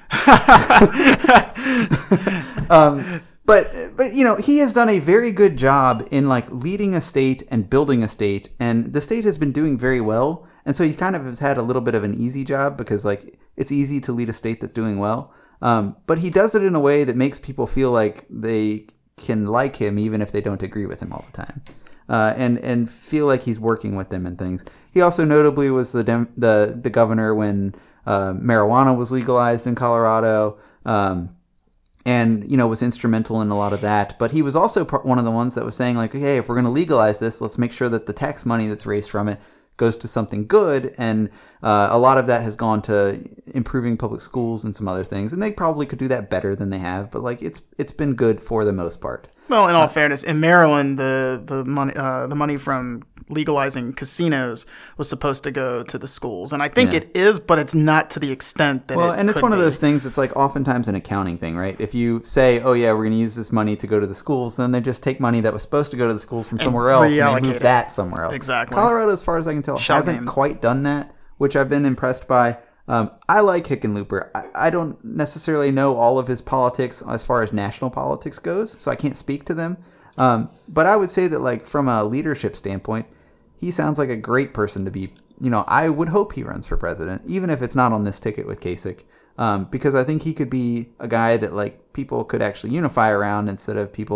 um, but, but, you know, he has done a very good job in, like, leading a state and building a state, and the state has been doing very well. And so he kind of has had a little bit of an easy job because, like, it's easy to lead a state that's doing well. Um, but he does it in a way that makes people feel like they can like him even if they don't agree with him all the time. Uh, and and feel like he's working with them and things. He also notably was the dem- the the governor when uh, marijuana was legalized in Colorado, um, and you know was instrumental in a lot of that. But he was also part, one of the ones that was saying like, hey, if we're going to legalize this, let's make sure that the tax money that's raised from it goes to something good. And uh, a lot of that has gone to improving public schools and some other things. And they probably could do that better than they have. But like it's it's been good for the most part. Well, in all uh, fairness, in Maryland, the the money uh, the money from legalizing casinos was supposed to go to the schools, and I think Yeah. it is, but it's not to the extent that. Well, it and it's could one of be. those things that's like oftentimes an accounting thing, right? If you say, "Oh yeah, we're going to use this money to go to the schools," then they just take money that was supposed to go to the schools from And somewhere else and they reallocate move it. that somewhere else. Exactly. Colorado, as far as I can tell, Shell hasn't game. quite done that, which I've been impressed by. Um, I like Hickenlooper. I, I don't necessarily know all of his politics as far as national politics goes, so I can't speak to them. Um, but I would say that, like, from a leadership standpoint, he sounds like a great person to be, you know, I would hope he runs for president, even if it's not on this ticket with Kasich, um, because I think he could be a guy that, like, people could actually unify around instead of people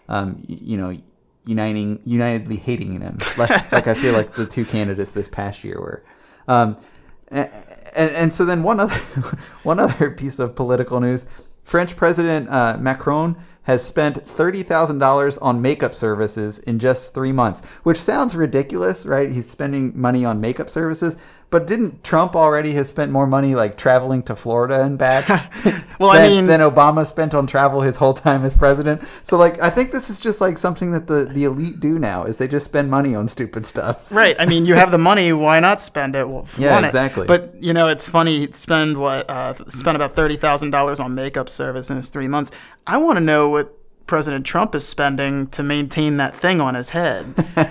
um, y- you know, uniting, unitedly hating them, like, like I feel like the two candidates this past year were. Um, and, and, and so then one other, one other piece of political news: French President uh, Macron has spent thirty thousand dollars on makeup services in just three months, which sounds ridiculous, right? He's spending money on makeup services, but didn't Trump already have spent more money like traveling to Florida and back well, than, I mean, than Obama spent on travel his whole time as president? So like, I think this is just like something that the, the elite do now, is they just spend money on stupid stuff. right. I mean, you have the money. Why not spend it? Well, Yeah, flaunt it. exactly. But, you know, it's funny. He'd spend what, uh, spend about thirty thousand dollars on makeup service in his three months. I want to know what President Trump is spending to maintain that thing on his head.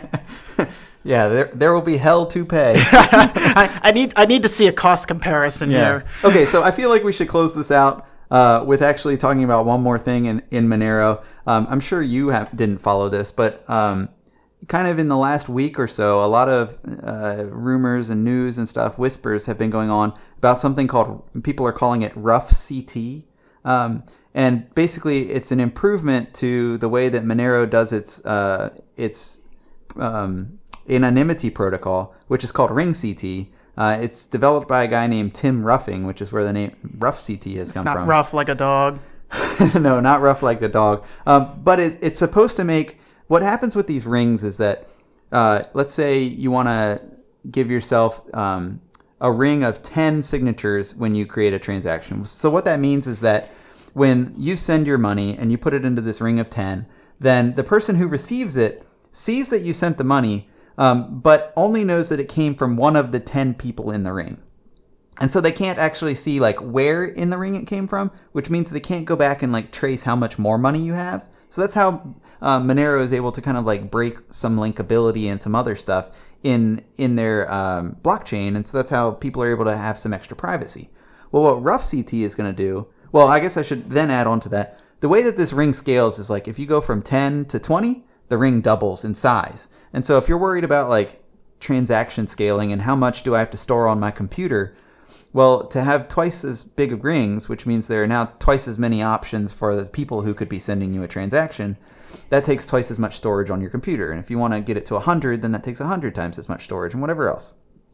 Yeah, there there will be hell to pay. I, I need I need to see a cost comparison here. Okay, so I feel like we should close this out uh, with actually talking about one more thing in, in Monero. Um, I'm sure you have, didn't follow this, but um, kind of in the last week or so, a lot of uh, rumors and news and stuff, whispers have been going on about something called, people are calling it Rough C T. Um, and basically, it's an improvement to the way that Monero does its uh, its um, anonymity protocol, which is called Ring C T. Uh, it's developed by a guy named Tim Ruffing, which is where the name Rough C T has It's come not from. rough like a dog. No, not rough like the dog. Um, but it, it's supposed to make, what happens with these rings is that, uh, let's say you want to give yourself um, a ring of ten signatures when you create a transaction. So what that means is that when you send your money and you put it into this ring of ten, then the person who receives it sees that you sent the money, um, but only knows that it came from one of the ten people in the ring. And so they can't actually see like where in the ring it came from, which means they can't go back and like trace how much more money you have. So that's how uh, Monero is able to kind of like break some linkability and some other stuff in in their um, blockchain. And so that's how people are able to have some extra privacy. Well, what Rough C T is going to do, well, I guess I should then add on to that. The way that this ring scales is like if you go from ten to twenty, the ring doubles in size. And so if you're worried about like transaction scaling and how much do I have to store on my computer, well, to have twice as big of rings, which means there are now twice as many options for the people who could be sending you a transaction, that takes twice as much storage on your computer. And if you want to get it to one hundred, then that takes one hundred times as much storage and whatever else.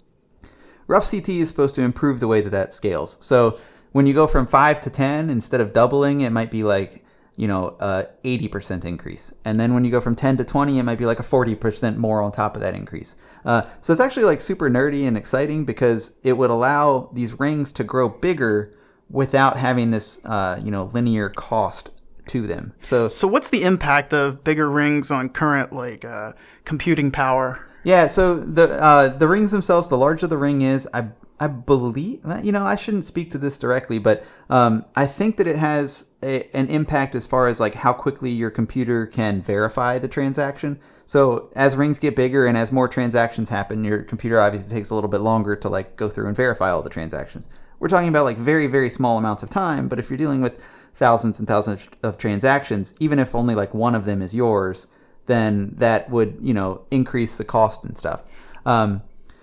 Rough C T is supposed to improve the way that that scales. So when you go from five to ten, instead of doubling, it might be like, you know, a eighty percent increase. And then when you go from ten to twenty, it might be like a forty percent more on top of that increase. Uh, so it's actually like super nerdy and exciting because it would allow these rings to grow bigger without having this, uh, you know, linear cost to them. So, So what's the impact of bigger rings on current like uh, computing power? yeah, so the uh, the rings themselves, the larger the ring is, I I believe, you know, I shouldn't speak to this directly, but um, I think that it has a, an impact as far as like how quickly your computer can verify the transaction. So as rings get bigger and as more transactions happen, your computer obviously takes a little bit longer to like go through and verify all the transactions. We're talking about like very, very small amounts of time, but if you're dealing with thousands and thousands of transactions, even if only like one of them is yours, then that would, you know, increase the cost and stuff. Um,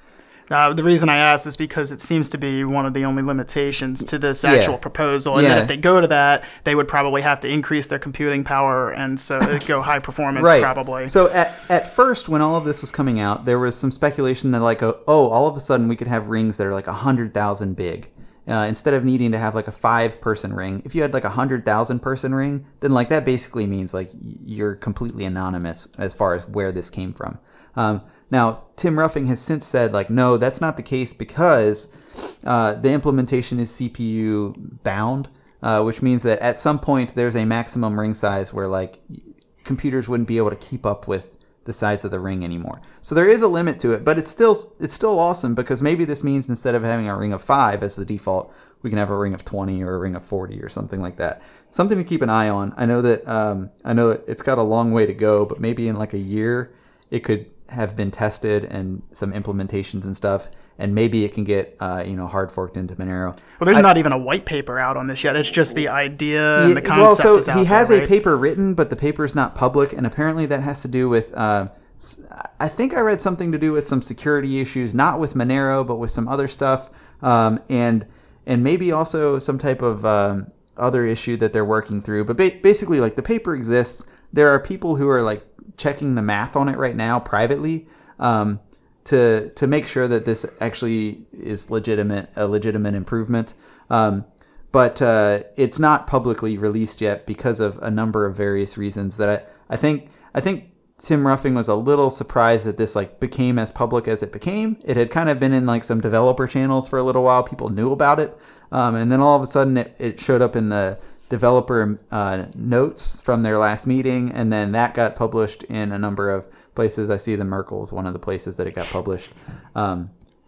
Uh, the reason I asked is because it seems to be one of the only limitations to this Yeah. actual proposal. And Yeah. then if they go to that, they would probably have to increase their computing power and so it'd go high performance right. probably. So at, at first, when all of this was coming out, there was some speculation that like, oh, all of a sudden we could have rings that are like one hundred thousand big. Uh, instead of needing to have like a five person ring, if you had like a one hundred thousand person ring, then like that basically means like you're completely anonymous as far as where this came from. Um, now, Tim Ruffing has since said, like, no, that's not the case because uh, the implementation is C P U bound, uh, which means that at some point there's a maximum ring size where, like, computers wouldn't be able to keep up with the size of the ring anymore. So there is a limit to it, but it's still it's still awesome because maybe this means instead of having a ring of five as the default, we can have a ring of twenty or a ring of forty or something like that. Something to keep an eye on. I know that um, I know it's got a long way to go, but maybe in like a year it could have been tested and some implementations and stuff, and maybe it can get uh, you know hard forked into Monero. Well, there's I, not even a white paper out on this yet. It's just the idea and the Yeah, well, concept so is out he has there, a right? paper written, but the paper is not public, and apparently that has to do with. Uh, s- I think I read something to do with some security issues, not with Monero, but with some other stuff, um, and and maybe also some type of um, other issue that they're working through. But ba- basically, like the paper exists. there are people who are like checking the math on it right now privately um, to to make sure that this actually is legitimate, a legitimate improvement. Um, but uh, it's not publicly released yet because of a number of various reasons that I, I think I think Tim Ruffing was a little surprised that this like became as public as it became. It had kind of been in like some developer channels for a little while. People knew about it. Um, and then all of a sudden it, it showed up in the developer uh, notes from their last meeting. And then that got published in a number of places. I see the Merkle is one of the places that it got published. Um,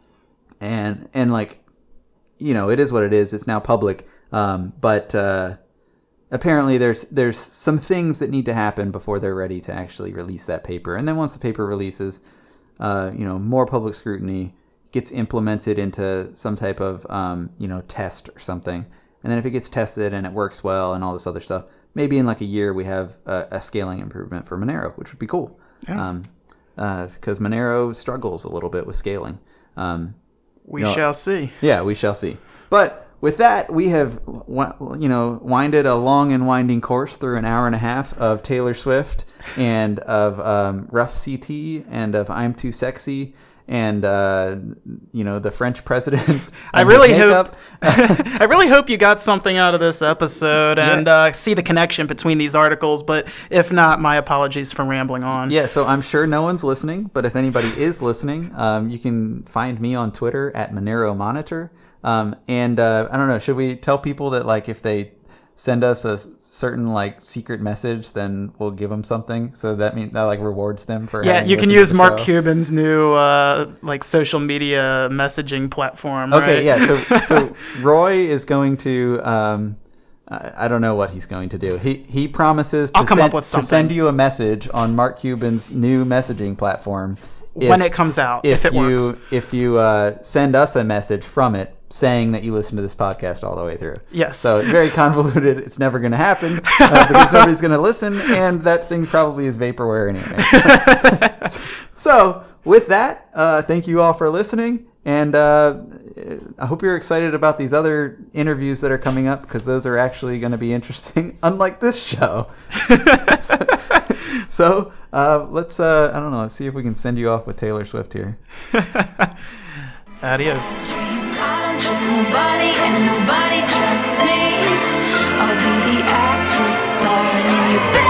and, and like, you know, it is what it is. It's now public. Um, but, uh, apparently there's there's some things that need to happen before they're ready to actually release that paper. And then once the paper releases, uh, you know, more public scrutiny gets implemented into some type of, um, you know, test or something. And then if it gets tested and it works well and all this other stuff, maybe in like a year we have a, a scaling improvement for Monero, which would be cool. Yeah. Um, uh, because Monero struggles a little bit with scaling. Um, we you know, shall see. Yeah, we shall see. But with that, we have, you know, winded a long and winding course through an hour and a half of Taylor Swift and of um, Rough C T and of I'm Too Sexy and, uh, you know, the French president. I really hope I really hope you got something out of this episode and yeah. uh, see the connection between these articles. But if not, my apologies for rambling on. Yeah, so I'm sure no one's listening. But if anybody is listening, um, you can find me on Twitter at Monero Monitor. Um, and, uh, I don't know, should we tell people that, like, if they send us a certain, like, secret message, then we'll give them something? So that means that, like, rewards them for Yeah, having you can listened use to the Mark show. Cuban's new, uh, like, social media messaging platform, Okay, right? yeah, so, so Roy is going to, um, I, I don't know what he's going to do. He he promises to, I'll come send, up with to something. send you a message on Mark Cuban's new messaging platform. If, when it comes out, if, if it you, works. If you uh, send us a message from it saying that you listen to this podcast all the way through. Yes. So it's very convoluted. It's never going to happen uh, because nobody's going to listen, and that thing probably is vaporware anyway. so, so with that, uh, thank you all for listening, and uh, I hope you're excited about these other interviews that are coming up because those are actually going to be interesting, unlike this show. so so uh, let's, uh, I don't know, let's see if we can send you off with Taylor Swift here. Adios. I don't trust nobody and nobody trusts me. I'll be the actress starring in your bed.